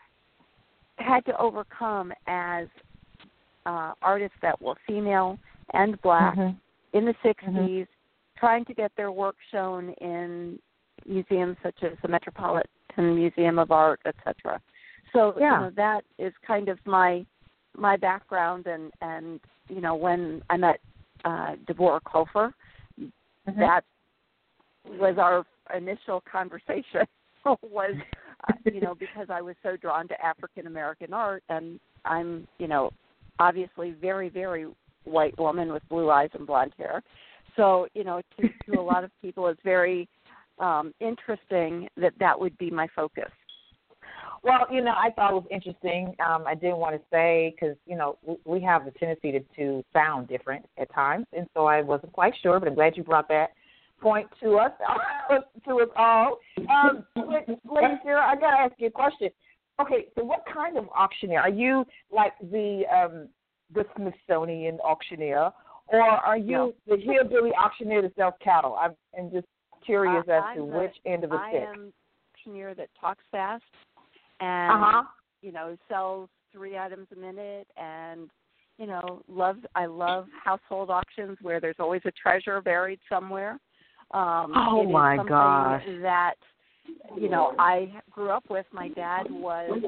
Speaker 7: had to overcome as artists that were female and black in the 60s, trying to get their work shown in museums such as the Metropolitan Museum of Art, etc. So you know, that is kind of my background, and you know, when I met Deborah Kofer, that was our initial conversation. Was you know, because I was so drawn to African American art, and I'm, you know, obviously very, very white woman with blue eyes and blonde hair. So, you know, to a lot of people, it's very interesting that would be my focus.
Speaker 4: Well, you know, I thought it was interesting. I didn't want to say because, you know, we have the tendency to sound different at times, and so I wasn't quite sure, but I'm glad you brought that point to us all. Lady Sarah, I got to ask you a question. Okay, so what kind of auctioneer? Are you like the Smithsonian auctioneer, or are you the hillbilly auctioneer that sells cattle? I'm just curious as to which end of the stick.
Speaker 7: I am an auctioneer that talks fast and, you know, sells 3 items a minute, and, you know, I love household auctions where there's always a treasure buried somewhere.
Speaker 4: Oh, my gosh.
Speaker 7: That, you know, I grew up with. My dad was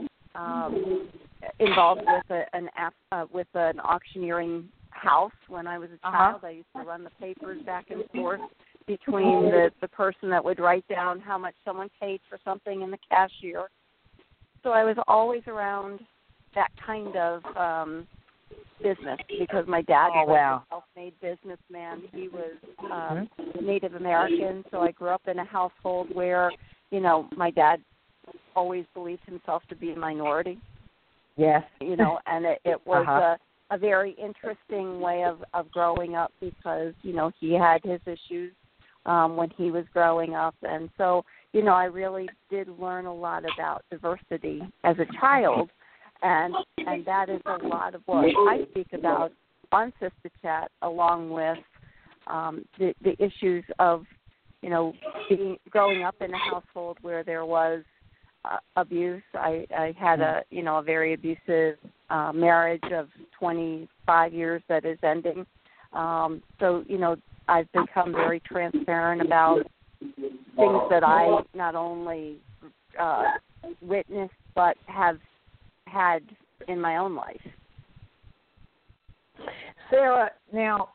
Speaker 7: involved with an auctioneering house when I was a child. I used to run the papers back and forth between the person that would write down how much someone paid for something and the cashier. So I was always around that kind of business because my dad was a self-made businessman. He was Native American, so I grew up in a household where, you know, my dad always believed himself to be a minority.
Speaker 4: Yes.
Speaker 7: You know, and it was a very interesting way of growing up because, you know, he had his issues when he was growing up. And so, I really did learn a lot about diversity as a child, and that is a lot of what I speak about on Sister Chat, along with the issues of, growing up in a household where there was abuse. I had a very abusive marriage of 25 years that is ending. So, I've become very transparent about things that I not only witnessed but have had in my own life.
Speaker 4: Sarah, now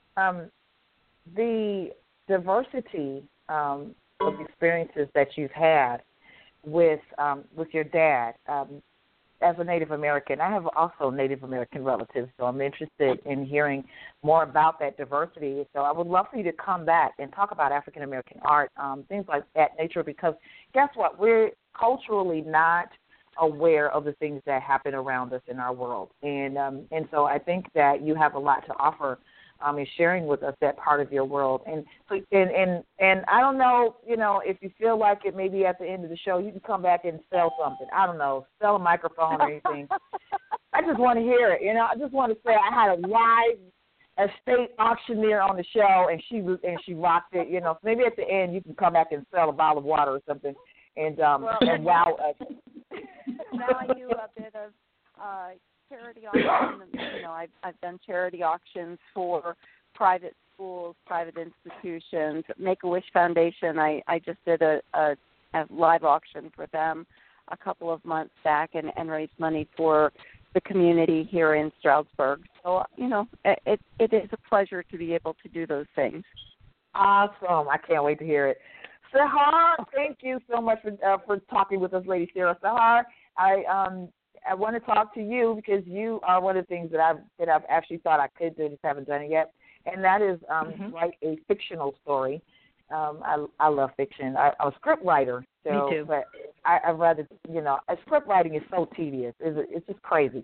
Speaker 4: the diversity of experiences that you've had with your dad, as a Native American, I have also Native American relatives, so I'm interested in hearing more about that diversity. So I would love for you to come back and talk about African American art, things like that nature, because guess what? We're culturally not aware of the things that happen around us in our world. And so I think that you have a lot to offer in sharing with us that part of your world. And so, and I don't know, if you feel like it, maybe at the end of the show, you can come back and sell something. I don't know, sell a microphone or anything. I just want to hear it. I just want to say I had a live estate auctioneer on the show, and she rocked it. So maybe at the end you can come back and sell a bottle of water or something, and wow us.
Speaker 7: Now I do a bit of charity auction. I've done charity auctions for private schools, private institutions. Make-A-Wish Foundation, I just did a live auction for them a couple of months back and raised money for the community here in Stroudsburg. So, it is a pleasure to be able to do those things.
Speaker 4: Awesome. I can't wait to hear it. Sahar, thank you so much for talking with us, Lady Sarah. Sahar, I want to talk to you because you are one of the things that I've actually thought I could do, just haven't done it yet, and that is write a fictional story. I love fiction. I'm a script writer, so
Speaker 8: me too.
Speaker 4: But I rather script writing is so tedious. It's just crazy.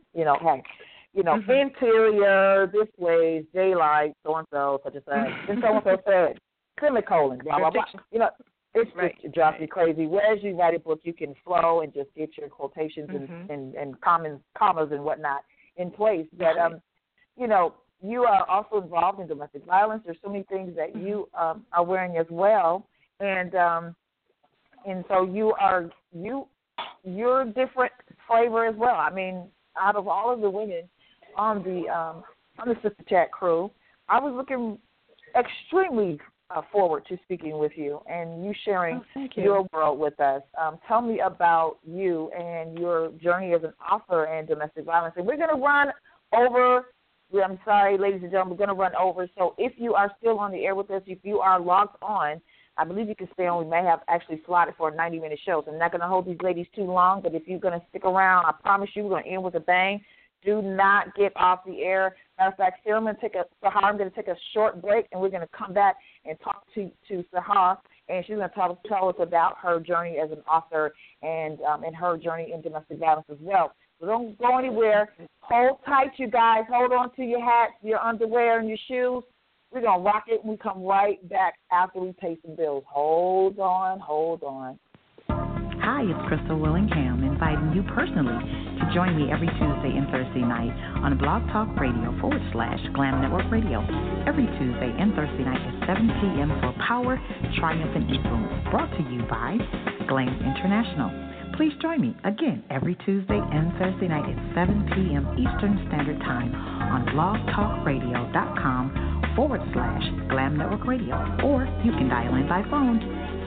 Speaker 4: Interior, this way, daylight, so and so, such and such, then so and so said, semicolon, blah blah blah. It drives me crazy. Whereas you write a book, you can flow and just get your quotations and commas and whatnot in place. But, you are also involved in domestic violence. There's so many things that you are wearing as well. And so you're a different flavor as well. I mean, out of all of the women on the Sister Chat crew, I was looking extremely forward to speaking with you and you sharing your world with us. Tell me about you and your journey as an author and domestic violence. And we're going to run over. I'm sorry, ladies and gentlemen, we're going to run over. So if you are still on the air with us, if you are logged on, I believe you can stay on. We may have actually slotted for a 90-minute show. So I'm not going to hold these ladies too long, but if you're going to stick around, I promise you we're going to end with a bang. Do not get off the air. Matter of fact, Sarah, Sahar, I'm going to take a short break, and we're going to come back and talk to Sahar, and she's going to tell us about her journey as an author and her journey in domestic violence as well. So don't go anywhere. Hold tight, you guys. Hold on to your hats, your underwear, and your shoes. We're going to rock it, and we come right back after we pay some bills. Hold on.
Speaker 11: Hi, it's Crystal Willingham, inviting you personally to join me every Tuesday and Thursday night on Blog Talk Radio /Glam Network Radio. Every Tuesday and Thursday night at 7 p.m. for Power, Triumph, and Influence, brought to you by Glam International. Please join me again every Tuesday and Thursday night at 7 p.m. Eastern Standard Time on blogtalkradio.com /Glam Network Radio. Or you can dial in by phone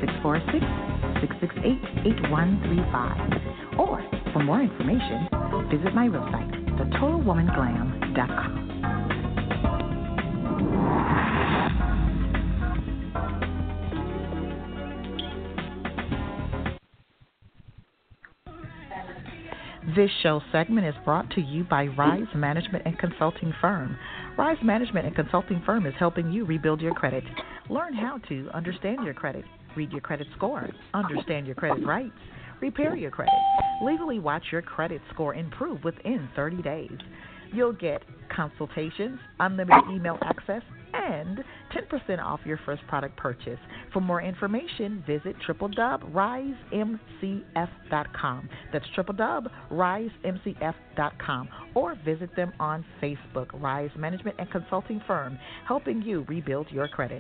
Speaker 11: 646-668-8135. Or for more information, visit my website, thetotalwomanglam.com. This show segment is brought to you by Rise Management and Consulting Firm. Rise Management and Consulting Firm is helping you rebuild your credit. Learn how to understand your credit, read your credit score, understand your credit rights, repair your credit, legally watch your credit score improve within 30 days. You'll get consultations, unlimited email access, and 10% off your first product purchase. For more information, visit www.risemcf.com. That's www.risemcf.com, or visit them on Facebook, Rise Management and Consulting Firm, helping you rebuild your credit.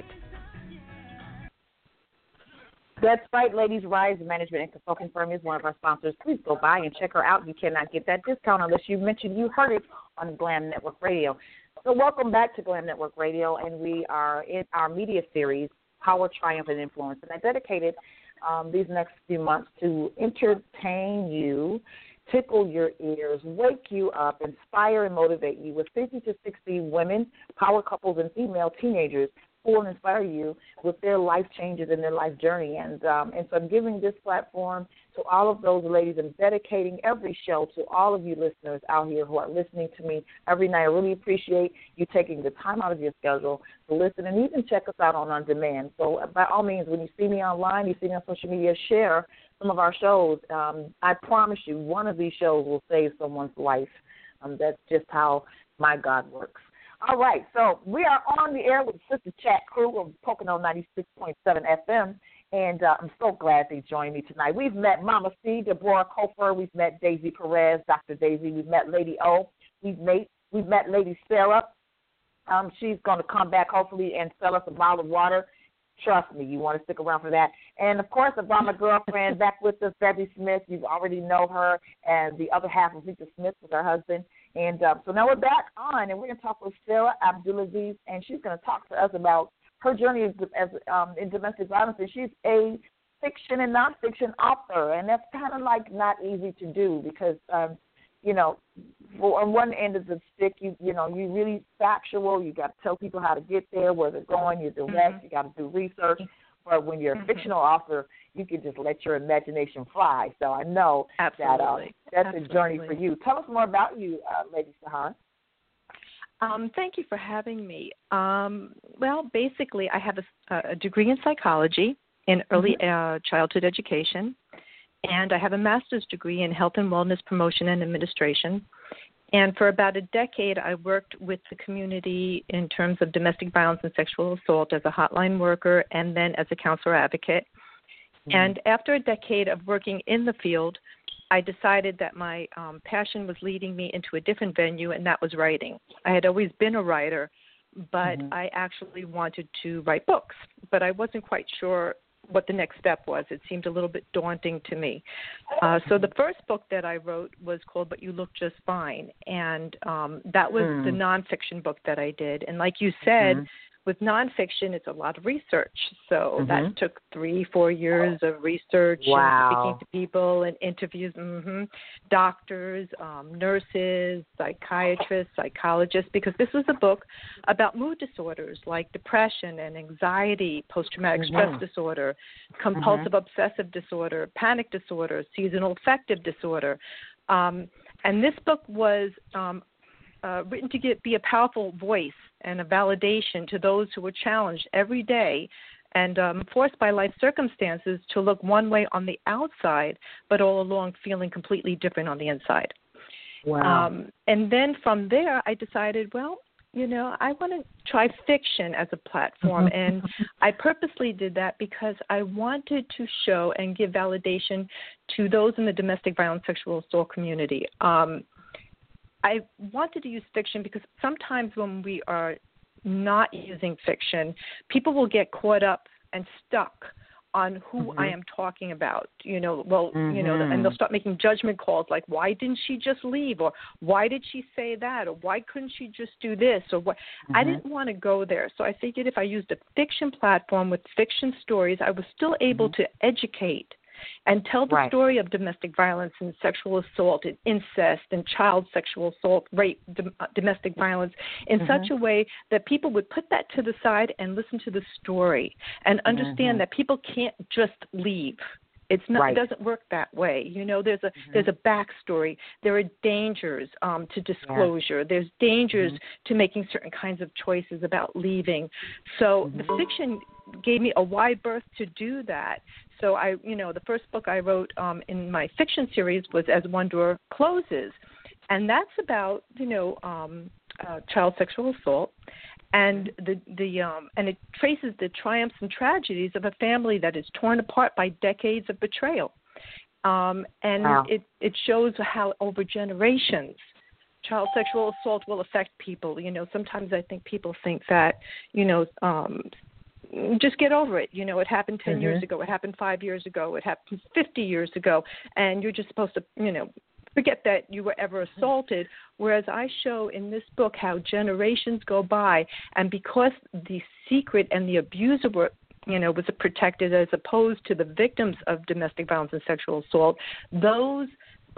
Speaker 2: That's right, ladies. Rise Management and Consulting Firm is one of our sponsors. Please go by and check her out. You cannot get that discount unless you mention you heard it on Glam Network Radio. So welcome back to Glam Network Radio, and we are in our media series, Power, Triumph, and Influence. And I dedicated these next few months to entertain you, tickle your ears, wake you up, inspire and motivate you with 50 to 60 women, power couples, and female teenagers who will inspire you with their life changes and their life journey. And so I'm giving this platform to all of those ladies and dedicating every show to all of you listeners out here who are listening to me every night. I really appreciate you taking the time out of your schedule to listen and even check us out on demand. So by all means, when you see me online, you see me on social media, share some of our shows. I promise you one of these shows will save someone's life. That's just how my God works. All right, so we are on the air with the Sister Chat crew of Pocono 96.7 FM, and I'm so glad they joined me tonight. We've met Mama C, Deborah Kofer. We've met Daisy Perez, Dr. Daisy. We've met Lady O. We've met Lady Sarah. She's going to come back, hopefully, and sell us a bottle of water. Trust me, you want to stick around for that. And, of course, I've got my girlfriend back with us, Debbie Smith. You already know her, and the other half of Rita Smith with her husband. And so now we're back on, and we're going to talk with Sarah Abdulaziz, and she's going to talk to us about her journey in domestic violence. And she's a fiction and nonfiction author, and that's kind of like not easy to do because, on one end of the stick, you're really factual. You got to tell people how to get there, where they're going. You're direct. You got to do research. But when you're a fictional author, you can just let your imagination fly. So I know that's a journey for you. Tell us more about you, Lady Sahar.
Speaker 8: Thank you for having me. Well, basically, I have a degree in psychology in early childhood education, and I have a master's degree in health and wellness promotion and administration. And for about a decade, I worked with the community in terms of domestic violence and sexual assault as a hotline worker and then as a counselor advocate. And after a decade of working in the field, I decided that my passion was leading me into a different venue, and that was writing. I had always been a writer, but I actually wanted to write books, but I wasn't quite sure what the next step was. It seemed a little bit daunting to me. So the first book that I wrote was called But You Look Just Fine, and that was the nonfiction book that I did. And like you said, with nonfiction, it's a lot of research. So that took 3-4 years of research and speaking to people and interviews, doctors, nurses, psychiatrists, psychologists, because this was a book about mood disorders like depression and anxiety, post-traumatic stress disorder, compulsive obsessive disorder, panic disorder, seasonal affective disorder. And this book was written to be a powerful voice and a validation to those who were challenged every day and forced by life circumstances to look one way on the outside, but all along feeling completely different on the inside. Wow. And then from there, I decided, well, I want to try fiction as a platform. And I purposely did that because I wanted to show and give validation to those in the domestic violence sexual assault community. I wanted to use fiction because sometimes when we are not using fiction, people will get caught up and stuck on who I am talking about, and they'll start making judgment calls like, why didn't she just leave? Or why did she say that? Or why couldn't she just do this? Or what? I didn't want to go there. So I figured if I used a fiction platform with fiction stories, I was still able to educate and tell the story of domestic violence and sexual assault and incest and child sexual assault, rape, domestic violence in such a way that people would put that to the side and listen to the story and understand that people can't just leave. It's not. It doesn't work that way. There's a backstory. There are dangers to disclosure. There's dangers to making certain kinds of choices about leaving. So the fiction gave me a wide berth to do that. So the first book I wrote in my fiction series was As One Door Closes, and that's about child sexual assault. and and it traces the triumphs and tragedies of a family that is torn apart by decades of betrayal. It shows how over generations child sexual assault will affect people. Sometimes I think people think that, just get over it. It happened 10 years ago. It happened 5 years ago. It happened 50 years ago. And you're just supposed to, forget that you were ever assaulted. Whereas I show in this book how generations go by, and because the secret and the abuser were was protected as opposed to the victims of domestic violence and sexual assault, those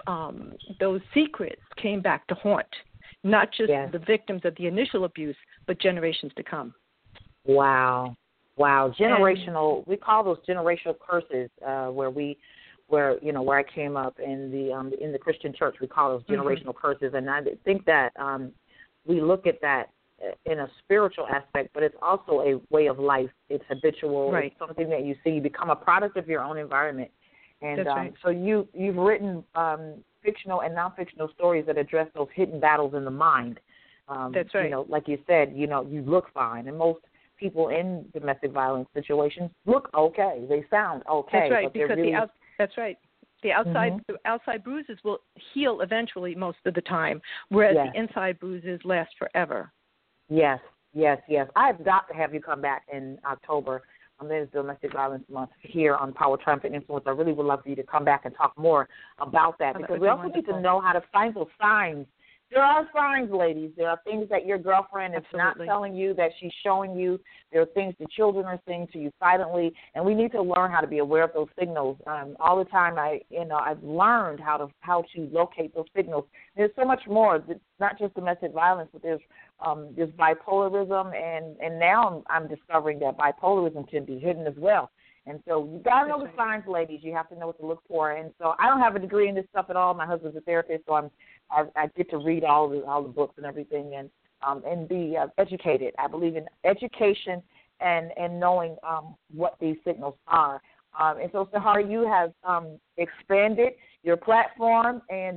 Speaker 8: secrets came back to haunt not just the victims of the initial abuse, but generations to come.
Speaker 2: Wow. Generational. We call those generational curses. Where I came up in the Christian church, we call those generational curses, and I think that we look at that in a spiritual aspect, but it's also a way of life. It's habitual. Right. It's something that you see. You become a product of your own environment. And
Speaker 8: That's right.
Speaker 2: So you've written fictional and non-fictional stories that address those hidden battles in the mind.
Speaker 8: That's right.
Speaker 2: Like you said, you look fine, and most people in domestic violence situations look okay. They sound okay.
Speaker 8: That's right,
Speaker 2: but
Speaker 8: because
Speaker 2: really...
Speaker 8: That's right. The outside bruises will heal eventually most of the time, whereas the inside bruises last forever.
Speaker 2: Yes. I've got to have you come back in October. There's Domestic Violence Month here on Power, Triumph, and Influence. I really would love for you to come back and talk more about that, because we also need to know how to find those signs. There are signs, ladies. There are things that your girlfriend is not telling you that she's showing you. There are things the children are saying to you silently, and we need to learn how to be aware of those signals. All the time, I've learned how to locate those signals. There's so much more. It's not just domestic violence, but there's bipolarism, and now I'm discovering that bipolarism can be hidden as well. And so you got to know the signs, ladies. You have to know what to look for. And so I don't have a degree in this stuff at all. My husband's a therapist, so I get to read all the books and everything, and be educated. I believe in education and knowing what these signals are. And so, Sahara, you have expanded your platform, and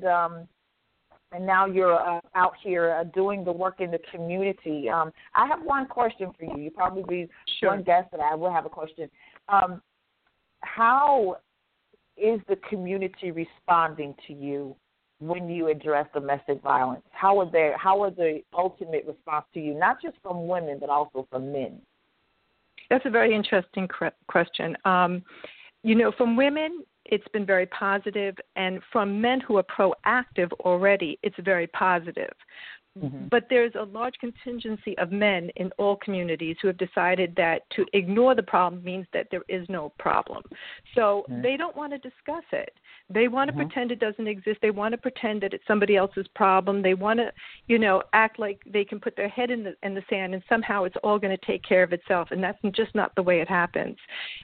Speaker 2: now you're out here doing the work in the community. I have one question for you. You probably be one guest, but I will have a question. How is the community responding to you when you address domestic violence? How are the ultimate response to you, not just from women, but also from men?
Speaker 8: That's a very interesting question. From women, it's been very positive, and from men who are proactive already, it's very positive. Mm-hmm. But there's a large contingency of men in all communities who have decided that to ignore the problem means that there is no problem. So they don't want to discuss it. They want to pretend it doesn't exist. They want to pretend that it's somebody else's problem. They want to, act like they can put their head in the sand and somehow it's all going to take care of itself, and that's just not the way it happens.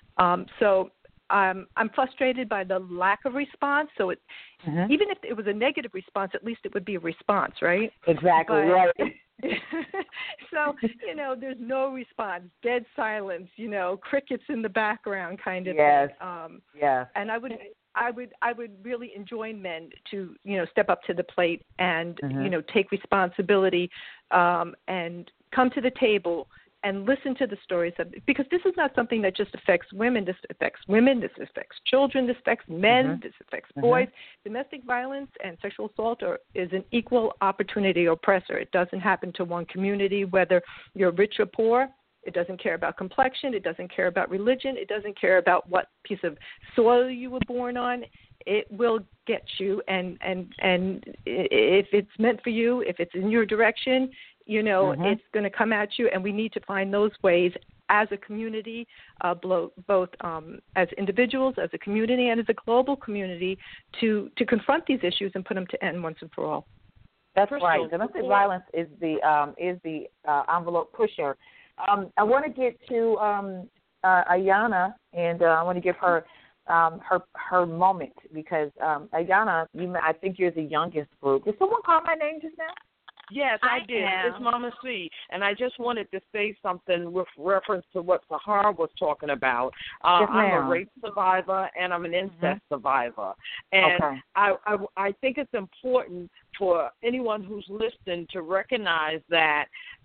Speaker 8: I'm frustrated by the lack of response. So even if it was a negative response, at least it would be a response, right?
Speaker 2: Exactly, right.
Speaker 8: So, there's no response, dead silence, crickets in the background kind of thing. And I would really enjoin men to, step up to the plate and, take responsibility and come to the table and listen to the stories because this is not something that just affects women. This affects women. This affects children. This affects men. This affects boys. Domestic violence and sexual assault is an equal opportunity oppressor. It doesn't happen to one community, whether you're rich or poor. It doesn't care about complexion. It doesn't care about religion. It doesn't care about what piece of soil you were born on. It will get you, and if it's meant for you, if it's in your direction, it's going to come at you, and we need to find those ways as a community, both as individuals, as a community, and as a global community to confront these issues and put them to end once and for all.
Speaker 2: That's right. Domestic violence is the envelope pusher. I want to get to Ayana, and I want to give her her moment because Ayana, I think you're the youngest group. Did someone call my name just now?
Speaker 3: Yes, I did. It's Mama C. And I just wanted to say something with reference to what Sahara was talking about. I'm a rape survivor and I'm an incest survivor. And I think it's important for anyone who's listening to recognize that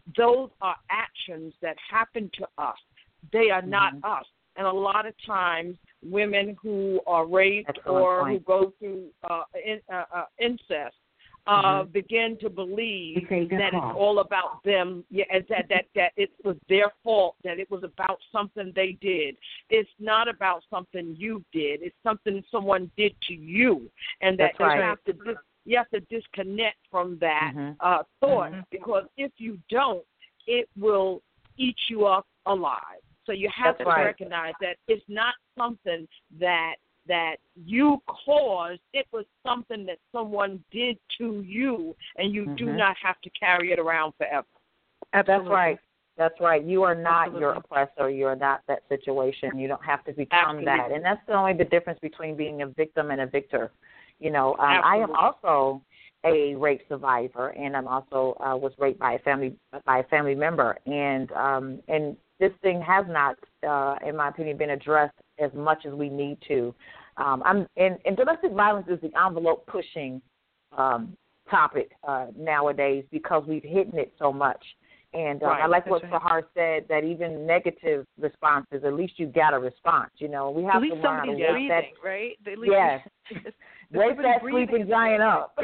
Speaker 3: those are actions that happen to us. They are not us. And a lot of times women who are raped or who go through incest begin to believe that it's all about them, that it was their fault, that it was about something they did. It's not about something you did. It's something someone did to you, and that you have to disconnect from that thought, because if you don't, it will eat you up alive. So you have to recognize that it's not something that you caused. It was something that someone did to you, and you do not have to carry it around forever.
Speaker 2: Absolutely. That's right. You are not your oppressor. You are not that situation. You don't have to become that. And that's the only the difference between being a victim and a victor. You know, I am also a rape survivor, and I'm also was raped by a family member, and this thing has not, in my opinion, been addressed as much as we need to. And domestic violence is the envelope pushing topic nowadays, because we've hidden it so much. And I like what Sahar said, that even negative responses, at least you got a response. You know, we have to learn how to wake that,
Speaker 10: right?
Speaker 2: Yes, wake that sleeping giant up.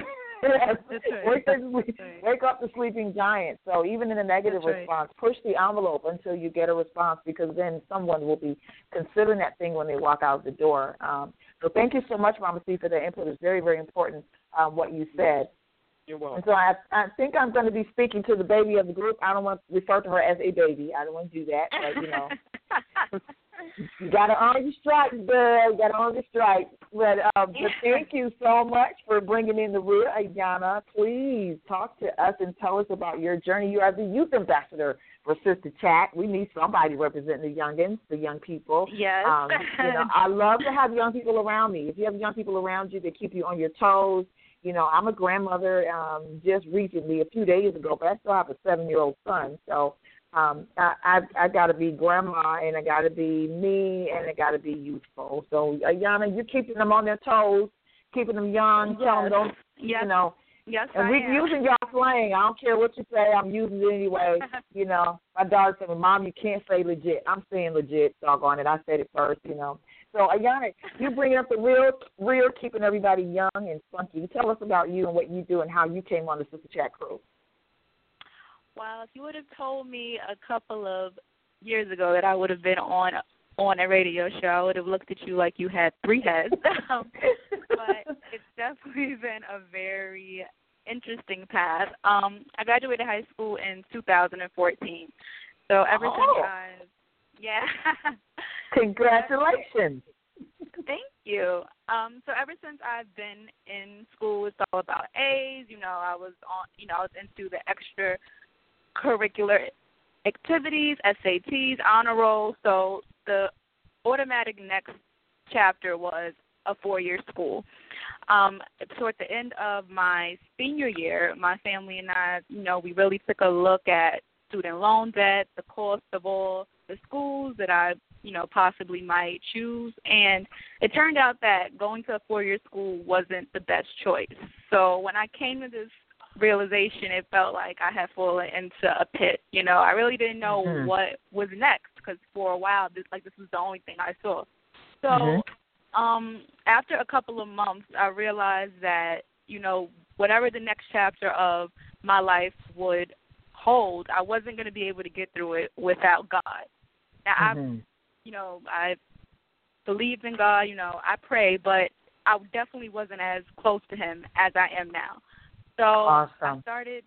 Speaker 2: Wake up the sleeping giant. So even in a negative response, push the envelope until you get a response, because then someone will be considering that thing when they walk out the door. So thank you so much, Mama C, for the input. It's very, very important what you said.
Speaker 3: You're welcome.
Speaker 2: And so I think I'm going to be speaking to the baby of the group. I don't want to refer to her as a baby. I don't want to do that. But, you know, you got to earn your stripes, girl. You got to earn your stripes. But thank you so much for bringing in the real Ayana. Please talk to us and tell us about your journey. You are the youth ambassador for Sister Chat. We need somebody representing the youngins, the young people.
Speaker 10: Yes.
Speaker 2: You know, I love to have young people around me. If you have young people around you that keep you on your toes. You know, I'm a grandmother just recently, a few days ago, but I still have a 7-year-old son. So I got to be grandma, and I got to be me, and I got to be youthful. So, Ayana, you're keeping them on their toes, keeping them young, telling them, you know.
Speaker 10: Yes,
Speaker 2: and we're using y'all slang. I don't care what you say. I'm using it anyway. You know, my daughter said, Mom, you can't say legit. I'm saying legit, doggone it. I said it first, you know. So, Ayana, you bringing up the real, keeping everybody young and funky. Tell us about you and what you do and how you came on the Sister Chat crew.
Speaker 10: Well, if you would have told me a couple of years ago that I would have been on a radio show, I would have looked at you like you had 3 heads. But it's definitely been a very interesting path. I graduated high school in 2014. So ever since
Speaker 2: Congratulations.
Speaker 10: Thank you. So ever since I've been in school, it's all about A's. You know, I was into the extracurricular activities, SATs, honor roll. So the automatic next chapter was a 4-year school. So at the end of my senior year, my family and I, you know, we really took a look at student loan debt, the cost of all the schools that I, you know, possibly might choose. And it turned out that going to a 4-year school wasn't the best choice. So when I came to this realization, it felt like I had fallen into a pit. You know, I really didn't know what was next, because for a while, this was the only thing I saw. So after a couple of months, I realized that, you know, whatever the next chapter of my life would hold, I wasn't going to be able to get through it without God. Now, I believed in God, you know, I pray, but I definitely wasn't as close to him as I am now. So I started,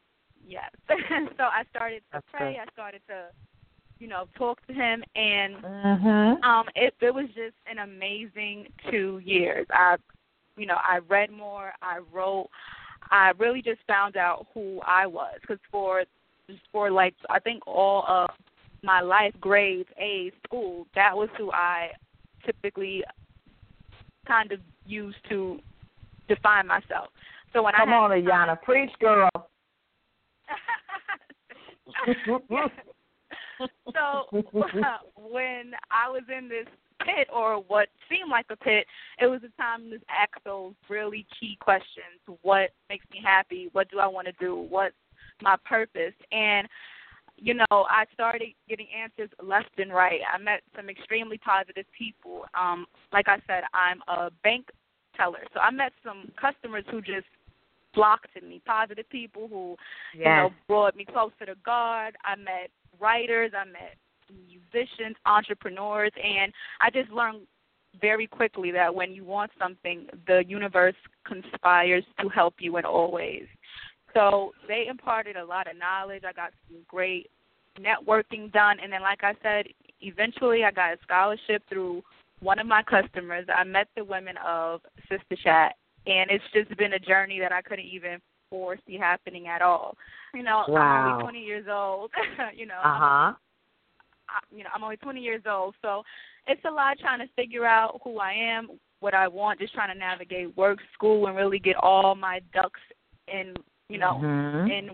Speaker 10: so I started to pray. I started to, you know, talk to him, and it was just an amazing 2 years. I read more, I wrote, I really just found out who I was, because for like, I think all of my life, grades, A's, school, that was who I typically kind of used to define myself. So when
Speaker 2: Come on, Ayana, preach, girl.
Speaker 10: So when I was in this pit, or what seemed like a pit, it was a time to ask those really key questions. What makes me happy? What do I want to do? What's my purpose? And I started getting answers left and right. I met some extremely positive people. Like I said, I'm a bank teller, so I met some customers who just flocked to me, positive people who, brought me closer to God. I met writers, I met musicians, entrepreneurs, and I just learned very quickly that when you want something, the universe conspires to help you in all ways. So they imparted a lot of knowledge. I got some great networking done, and then, like I said, eventually I got a scholarship through one of my customers. I met the women of Sister Chat, and it's just been a journey that I couldn't even foresee happening at all.
Speaker 2: Wow.
Speaker 10: I'm only 20 years old. I'm only 20 years old, so it's a lot trying to figure out who I am, what I want, just trying to navigate work, school, and really get all my ducks in, in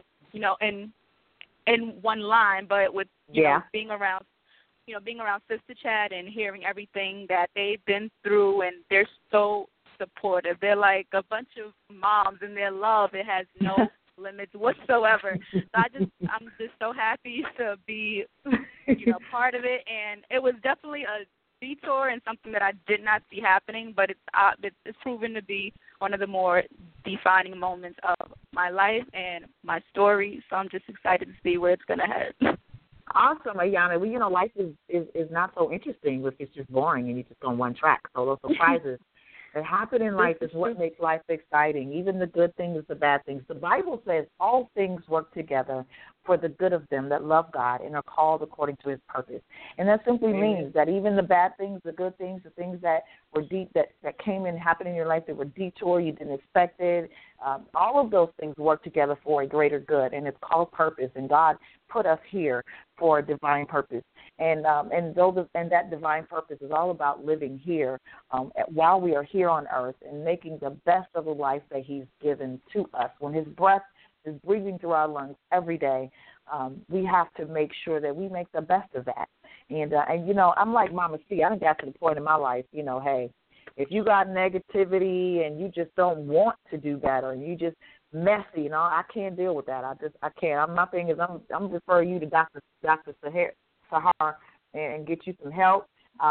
Speaker 10: one line. But with being around Sister Chat and hearing everything that they've been through, and they're so supportive. They're like a bunch of moms, and their love, it has no limits whatsoever. So I'm just so happy to be, part of it. And it was definitely a detour and something that I did not see happening, but it's proven to be one of the more defining moments of my life and my story. So I'm just excited to see where it's going to head.
Speaker 2: Awesome, Ayana. Well, life is not so interesting if it's just boring and you're just on one track. So those surprises that happen in life is what makes life exciting, even the good things, the bad things. The Bible says all things work together for the good of them that love God and are called according to his purpose. And that simply means that even the bad things, the good things, the things that were deep, that came and happened in your life that were detour, you didn't expect it, all of those things work together for a greater good, and it's called purpose. And God put us here for a divine purpose. And that divine purpose is all about living here while we are here on earth and making the best of the life that he's given to us. When his breath is breathing through our lungs every day, we have to make sure that we make the best of that. And I'm like Mama C. I done got to the point in my life, hey, if you got negativity and you just don't want to do better and you just messy, I can't deal with that. I can't. My thing is I'm referring you to Dr. Sahar and get you some help.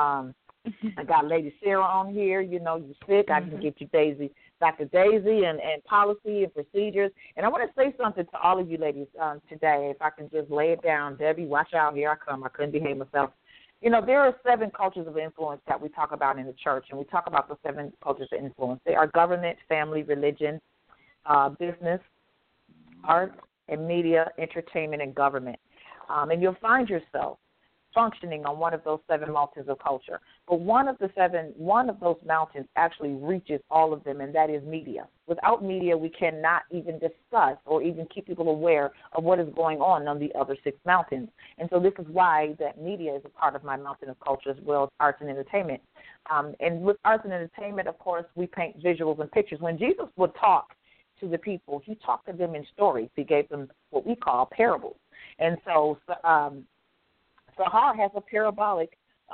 Speaker 2: I got Lady Sarah on here. You're sick. I can get you Dr. Daisy and policy and procedures. And I want to say something to all of you ladies today, if I can just lay it down. Debbie, watch out. Here I come. I couldn't behave myself. There are 7 cultures of influence that we talk about in the church, and we talk about the 7 cultures of influence. They are government, family, religion, business, art, and media, entertainment, and government. And you'll find yourself functioning on one of those 7 mountains of culture. But one of those mountains actually reaches all of them, and that is media. Without media, we cannot even discuss or even keep people aware of what is going on the other 6 mountains. And so this is why that media is a part of my mountain of culture, as well as arts and entertainment. And with arts and entertainment, of course, we paint visuals and pictures. When Jesus would talk to the people, he talked to them in stories. He gave them what we call parables. And so Sahar has a parabolic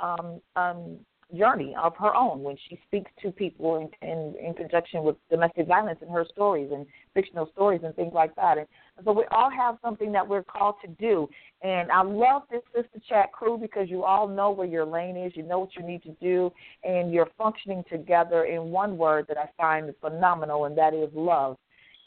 Speaker 2: journey of her own when she speaks to people in conjunction with domestic violence in her stories and fictional stories and things like that. And so we all have something that we're called to do. And I love this Sister Chat crew because you all know where your lane is, you know what you need to do, and you're functioning together in one word that I find is phenomenal, and that is love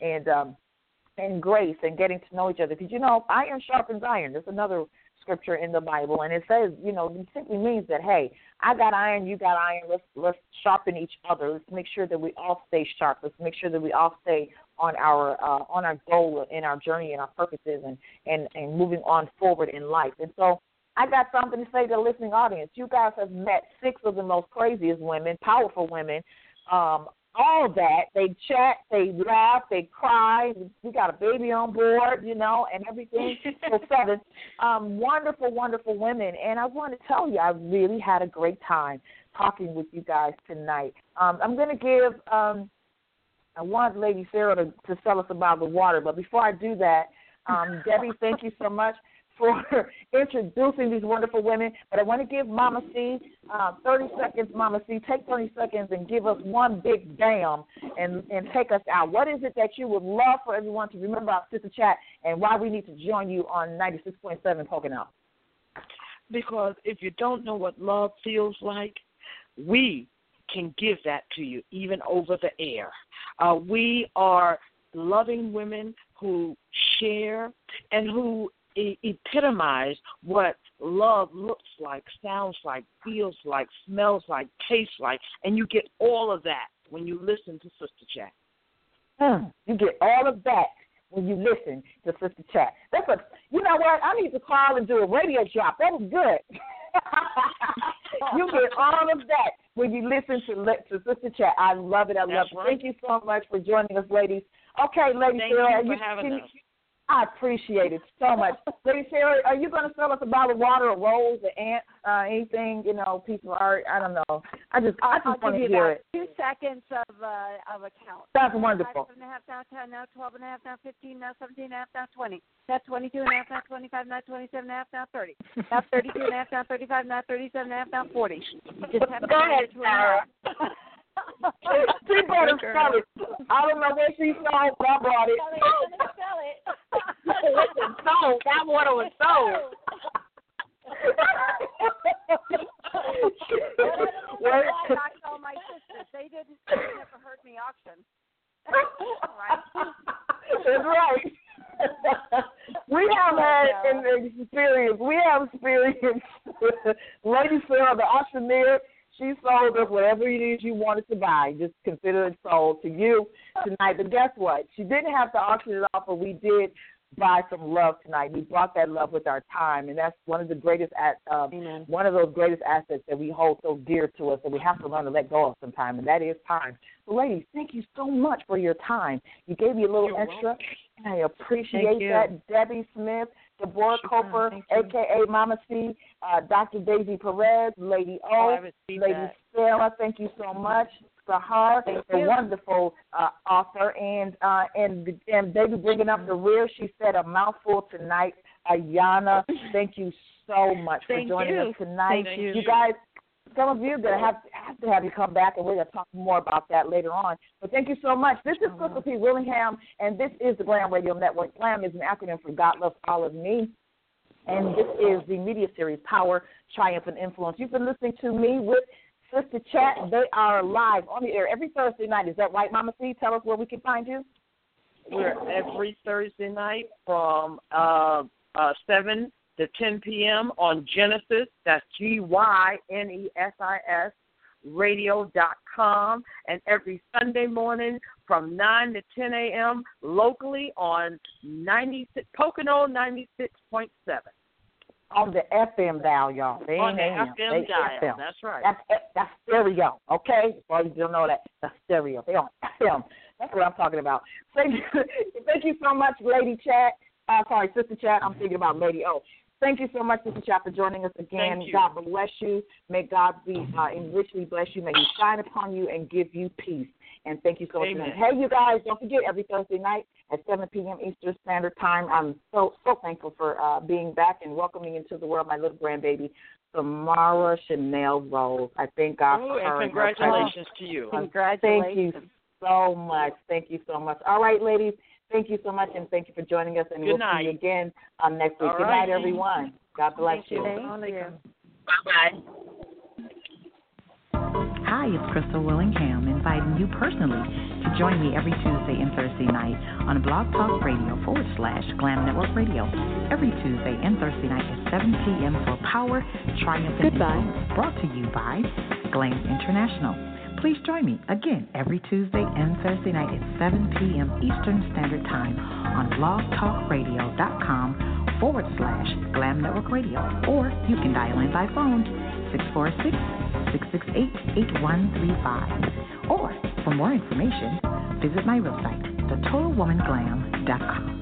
Speaker 2: and grace and getting to know each other. Because, iron sharpens iron. There's another scripture in the Bible, and it says, it simply means that, hey, I got iron, you got iron, let's sharpen each other. Let's make sure that we all stay sharp. Let's make sure that we all stay on our goal in our journey and our purposes and moving on forward in life. And so I got something to say to the listening audience. You guys have met 6 of the most craziest women, powerful women, all that. They chat, they laugh, they cry. We got a baby on board, and everything. So 7 wonderful, wonderful women. And I want to tell you, I really had a great time talking with you guys tonight. I'm going to give I want Lady Sarah to tell us about the water. But before I do that, Debbie, thank you so much.
Speaker 4: for introducing these wonderful women. But I want to give Mama C 30 seconds. Mama C, take 30 seconds and give us one big bam and take us out. What is it that you would love for everyone to remember about Sister Chat and why we need to join you on 96.7 Pocono?
Speaker 3: Because if you don't know what love feels like, we can give that to you even over the air. We are loving women who share and who epitomize what love looks like, sounds like, feels like, smells like, tastes like, and you get all of that when you listen to Sister Chat.
Speaker 4: You get all of that when you listen to Sister Chat. You know what? I need to call and do a radio drop. That was good. You get all of that when you listen to Sister Chat. I love it. I love it.
Speaker 3: Right.
Speaker 4: Thank you so much for joining us, ladies. Okay, Lady Sarah.
Speaker 3: Thank you for having us.
Speaker 4: I appreciate it so much. Lady Sarah, are you going to sell us a bottle of water, a rose, an ant, anything, piece of art? I don't know. I just want to hear it.
Speaker 7: 2 seconds of a count.
Speaker 4: That's wonderful.
Speaker 7: 5.5, now 10, now 12.5, now 15, now 17.5, now 20. Now 22.5, now 25, now 27.5, now 30. Now 32.5, now 35, now 37.5, now 40. You just have to
Speaker 4: go ahead, Sarah. She better spell it. I don't know where she sold, but I brought it.
Speaker 7: Spell it.
Speaker 4: Listen, sold. That water was sold.
Speaker 7: Well, I knocked all my sisters. They never heard me auction. Right.
Speaker 4: That's right. We have had an experience. We have experienced Lady Sarah, the auctioneer. She sold us whatever it is you wanted to buy. Just consider it sold to you tonight. But guess what? She didn't have to auction it off, but we did buy some love tonight. We brought that love with our time, and that's one of the greatest, one of those greatest assets that we hold so dear to us that we have to learn to let go of sometime, and that is time. So, ladies, thank you so much for your time. You gave me a little extra, and I appreciate that. Debbie Smith, Deborah Coper, a.k.a. Mama C, Dr. Daisy Perez, Lady O, Lady Sarah, thank you so much. Sahar, a wonderful author, and baby bringing up the rear. She said a mouthful tonight. Ayana, thank you so much for joining us tonight. You guys, some of you are going to have you come back, and we're going to talk more about that later on. But thank you so much. This is Crystal P. Willingham, and this is the Glam Radio Network. Glam is an acronym for God Loves All of Me. And this is the media series, Power, Triumph, and Influence. You've been listening to me with Sister Chat. They are live on the air every Thursday night. Is that right, Mama C? Tell us where we can find you.
Speaker 3: We're every Thursday night from 7 to 10 p.m. on Genesis. That's GYNESIS radio.com. And every Sunday morning from 9 to 10 a.m. locally on Pocono 96.7.
Speaker 4: On the FM dial, y'all. They
Speaker 3: on the
Speaker 4: AM.
Speaker 3: FM dial.
Speaker 4: FM.
Speaker 3: That's right.
Speaker 4: That's stereo, okay? Well, you don't know that. That's stereo. They on FM. That's what I'm talking about. Thank you so much, Lady Chat. Sister Chat. I'm thinking about Lady O. Thank you so much, Sister Chat, for joining us again. God bless you. May God be and richly bless you. May He shine upon you and give you peace. And thank you so much.
Speaker 3: Amen.
Speaker 4: Hey, you guys, don't forget, every Thursday night at 7 p.m. Eastern Standard Time. I'm so thankful for being back and welcoming into the world my little grandbaby, Samara Chanel Rose. I thank God for her.
Speaker 3: And congratulations to you.
Speaker 7: Congratulations.
Speaker 4: Thank you so much. Thank you so much. All right, ladies, thank you so much, and thank you for joining us. And we'll see you again next week. Good night, everyone. God bless you.
Speaker 7: Thank you.
Speaker 3: Bye-bye.
Speaker 11: Hi, it's Crystal Willingham, inviting you personally to join me every Tuesday and Thursday night on Blog Talk Radio /Glam Network Radio. Every Tuesday and Thursday night at 7 p.m. for Power, Triumph, and Influence, brought to you by Glam International. Please join me again every Tuesday and Thursday night at 7 p.m. Eastern Standard Time on blogtalkradio.com /Glam Network Radio. Or you can dial in by phone 646-668-8135. Or for more information, visit my website, thetotalwomanglam.com.